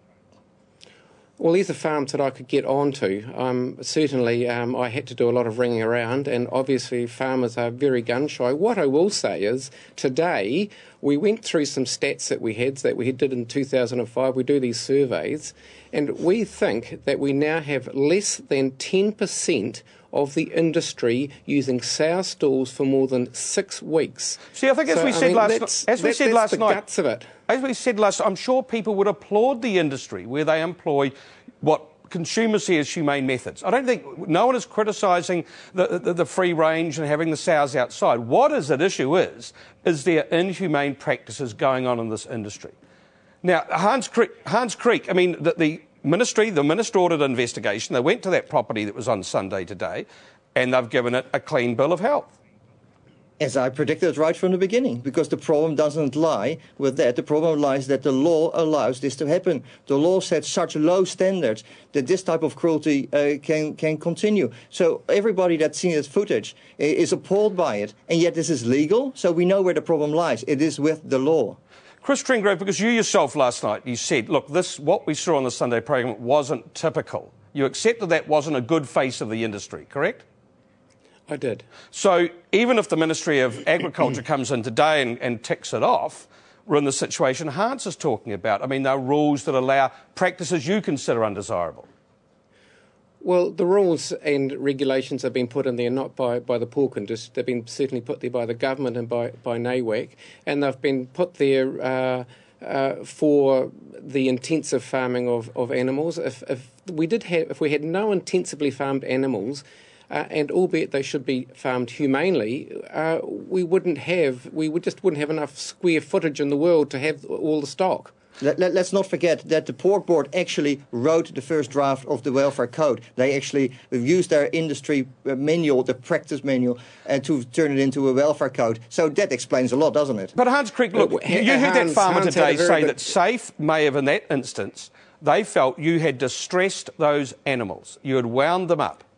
Well, these are farms that I could get onto. Um, certainly, um, I had to do a lot of ringing around, and obviously farmers are very gun-shy. What I will say is, today, we went through some stats that we had, that we did in two thousand five. We do these surveys, and we think that we now have less than ten percent of the industry using sow stalls for more than six weeks. See, I think as so, we said I mean, last, as we that, said last the night, guts of it. As we said last, I'm sure people would applaud the industry where they employ what consumers see as humane methods. I don't think no one is criticising the, the, the free range and having the sows outside. What is at issue is, is there inhumane practices going on in this industry? Now, Hans Creek, Hans Creek I mean, the, the ministry, the minister ordered an investigation. They went to that property that was on Sunday today, and they've given it a clean bill of health. As I predicted right from the beginning, because the problem doesn't lie with that. The problem lies that the law allows this to happen. The law sets such low standards that this type of cruelty uh, can can continue. So everybody that's seen this footage is appalled by it, and yet this is legal. So we know where the problem lies. It is with the law. Chris Trengove, because you yourself last night, you said, look, this what we saw on the Sunday programme wasn't typical. You accepted that wasn't a good face of the industry, correct? I did. So even if the Ministry of Agriculture comes in today and, and ticks it off, we're in the situation Hans is talking about. I mean, there are rules that allow practices you consider undesirable. Well, the rules and regulations have been put in there not by, by the pork industry. They've been certainly put there by the government and by, by NAWAC, and they've been put there uh, uh, for the intensive farming of, of animals. If, if we did have, if we had no intensively farmed animals, Uh, and albeit they should be farmed humanely, uh, we wouldn't have, we would just wouldn't have enough square footage in the world to have all the stock. Let, let, let's not forget that the Pork Board actually wrote the first draft of the Welfare Code. They actually used their industry manual, the practice manual, and to turn it into a welfare code. So that explains a lot, doesn't it? But Hans Creek, look, uh, you heard Hans, that farmer Hans today say that SAFE may have, in that instance, they felt you had distressed those animals. You had wound them up.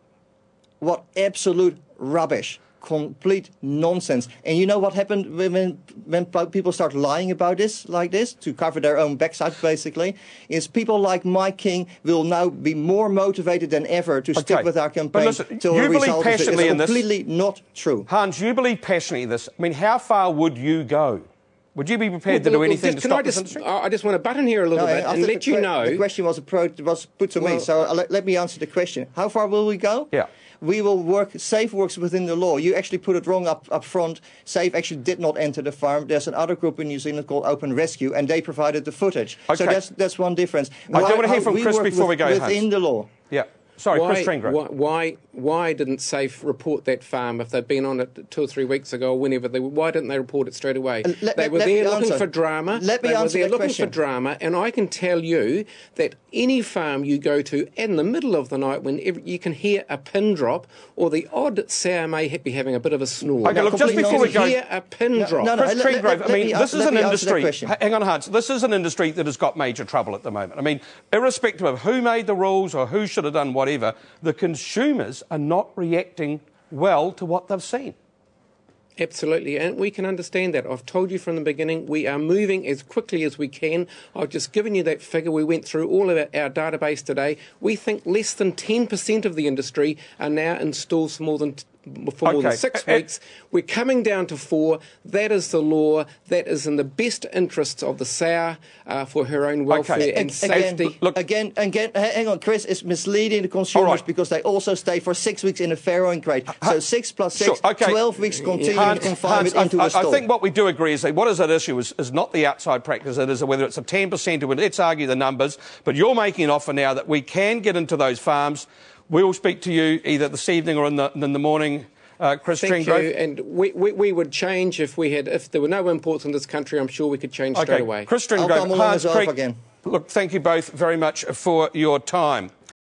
What absolute rubbish. Complete nonsense. And you know what happened when, when people start lying about this, like this, to cover their own backside, basically, is people like Mike King will now be more motivated than ever to okay. stick with our campaign. But listen, till you the believe result passionately is, in this. It's completely not true. Hans, you believe passionately in this. I mean, how far would you go? Would you be prepared well, to well, do anything just, to stop I this just, industry? I just want to butt in here a little no, bit and let the, you know. The question was, approached, was put to well, me, so let, let me answer the question. How far will we go? Yeah. We will work, SAFE works within the law. You actually put it wrong up, up front. SAFE actually did not enter the farm. There's another group in New Zealand called Open Rescue, and they provided the footage. Okay. So that's that's one difference. I do want to hear from Chris before we go, Hans. Within the law. Yeah. Sorry, why, Chris Trengove. Why, why, why didn't SAFE report that farm if they'd been on it two or three weeks ago or whenever? They, why didn't they report it straight away? Uh, let, they let, were let there me looking answer. for drama. Let me they answer were there that looking question. for drama, and I can tell you that any farm you go to in the middle of the night when every, you can hear a pin drop or the odd sow may be having a bit of a snore. Okay, look, just before we go... hear a pin no, drop. No, no, Chris let, Trengove, let, I mean, me, this is an industry... Hang on, Hans. This is an industry that has got major trouble at the moment. I mean, irrespective of who made the rules or who should have done whatever, the consumers are not reacting well to what they've seen. Absolutely, and we can understand that. I've told you from the beginning, we are moving as quickly as we can. I've just given you that figure. We went through all of our, our database today. We think less than ten percent of the industry are now in stalls for more than for more Okay. than six Uh, uh, weeks. We're coming down to four. That is the law. That is in the best interests of the sow uh, for her own welfare Okay. and Ag- safety. Again, again, again, h- hang on, Chris, it's misleading the consumers All right. because they also stay for six weeks in a farrowing crate. So six plus six, Sure, okay. twelve weeks continuing Hans, confinement Hans, into I, the store. I think what we do agree is that what is at issue is, is not the outside practice, it is whether it's a ten percent or let's argue the numbers, but you're making an offer now that we can get into those farms. We will speak to you either this evening or in the, in the morning, uh, Chris Thank Trengove. you. And we, we, we would change if we had, if there were no imports in this country, I'm sure we could change Okay, straight away. Chris Trengove, Hans Creek. Look, thank you both very much for your time.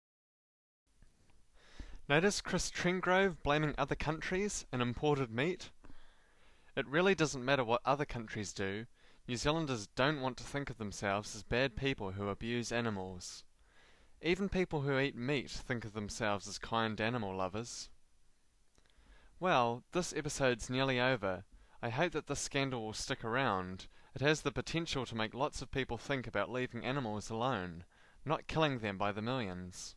Notice Chris Trengove blaming other countries and imported meat? It really doesn't matter what other countries do. New Zealanders don't want to think of themselves as bad people who abuse animals. Even people who eat meat think of themselves as kind animal lovers. Well, this episode's nearly over. I hope that this scandal will stick around. It has the potential to make lots of people think about leaving animals alone, not killing them by the millions.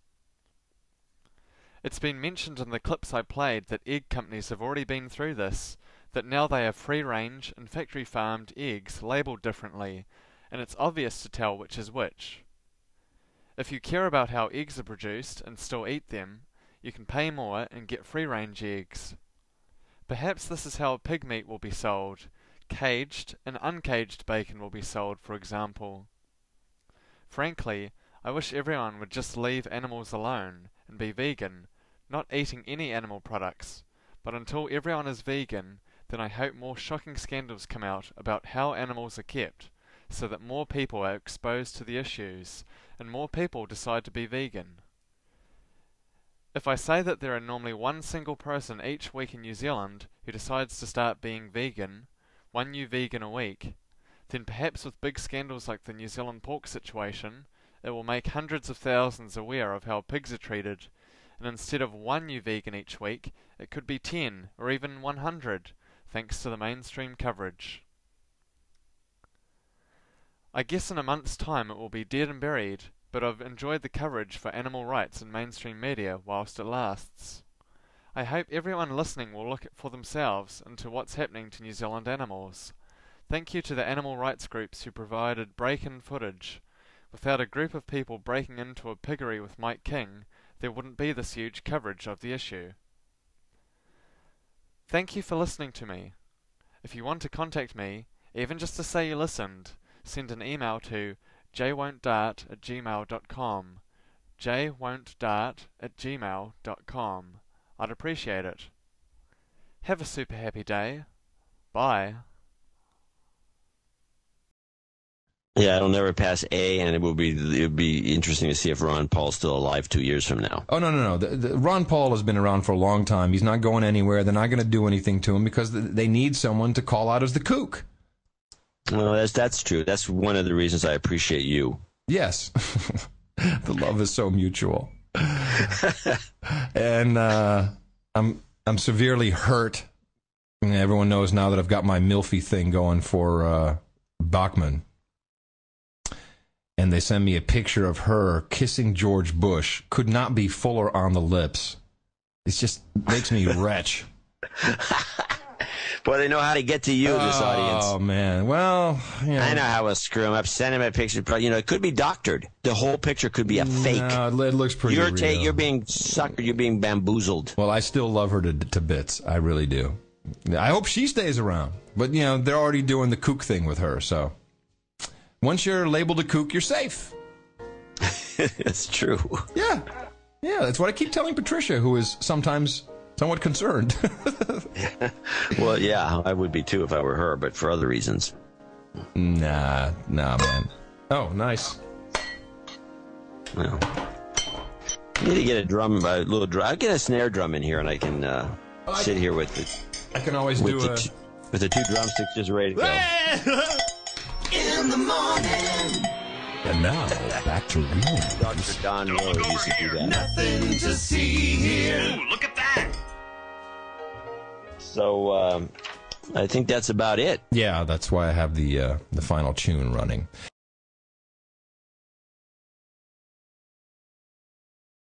It's been mentioned in the clips I played that egg companies have already been through this, that now they have free-range and factory-farmed eggs labelled differently, and it's obvious to tell which is which. If you care about how eggs are produced and still eat them, you can pay more and get free-range eggs. Perhaps this is how pig meat will be sold. Caged and uncaged bacon will be sold, for example. Frankly, I wish everyone would just leave animals alone and be vegan, not eating any animal products. But until everyone is vegan, then I hope more shocking scandals come out about how animals are kept, so that more people are exposed to the issues, and more people decide to be vegan. If I say that there are normally one single person each week in New Zealand who decides to start being vegan, one new vegan a week, then perhaps with big scandals like the New Zealand pork situation, it will make hundreds of thousands aware of how pigs are treated, and instead of one new vegan each week, it could be ten or even one hundred, thanks to the mainstream coverage. I guess in a month's time it will be dead and buried, but I've enjoyed the coverage for animal rights in mainstream media whilst it lasts. I hope everyone listening will look for themselves into what's happening to New Zealand animals. Thank you to the animal rights groups who provided break-in footage. Without a group of people breaking into a piggery with Mike King, there wouldn't be this huge coverage of the issue. Thank you for listening to me. If you want to contact me, even just to say you listened, send an email to j won't dart at gmail dot com. j won't dart at gmail dot com. I'd appreciate it. Have a super happy day. Bye. Yeah, it'll never pass A, and it will be it would be interesting to see if Ron Paul's still alive two years from now. Oh, no, no, no. The, the, Ron Paul has been around for a long time. He's not going anywhere. They're not going to do anything to him because they need someone to call out as the kook. Well, that's that's true. That's one of the reasons I appreciate you. Yes. The love is so mutual. And uh, I'm I'm severely hurt. And everyone knows now that I've got my Milfy thing going for uh, Bachmann. And they send me a picture of her kissing George Bush. Could not be fuller on the lips. It just makes me retch. Boy, they know how to get to you, this oh, audience. Oh, man. Well, you know. I know how to screw them up. Send them a picture. But, you know, it could be doctored. The whole picture could be a fake. No, it looks pretty you're real. Ta- you're being suckered. You're being bamboozled. Well, I still love her to, to bits. I really do. I hope she stays around. But, you know, they're already doing the kook thing with her, so. Once you're labeled a kook, you're safe. That's true. Yeah. Yeah, that's what I keep telling Patricia, who is sometimes somewhat concerned. Well, yeah, I would be too if I were her, but for other reasons. Nah, nah, man. Oh, nice. Well, you need to get a drum, a little drum. I'll get a snare drum in here, and I can uh, oh, I sit can, here with the. I can always with do the a. T- with the two drumsticks just ready to go. In the morning. And now, back to real. Doctor Don Rose used to do that. Nothing to see here. Ooh, look at that. So, um, I think that's about it. Yeah, that's why I have the uh, the final tune running.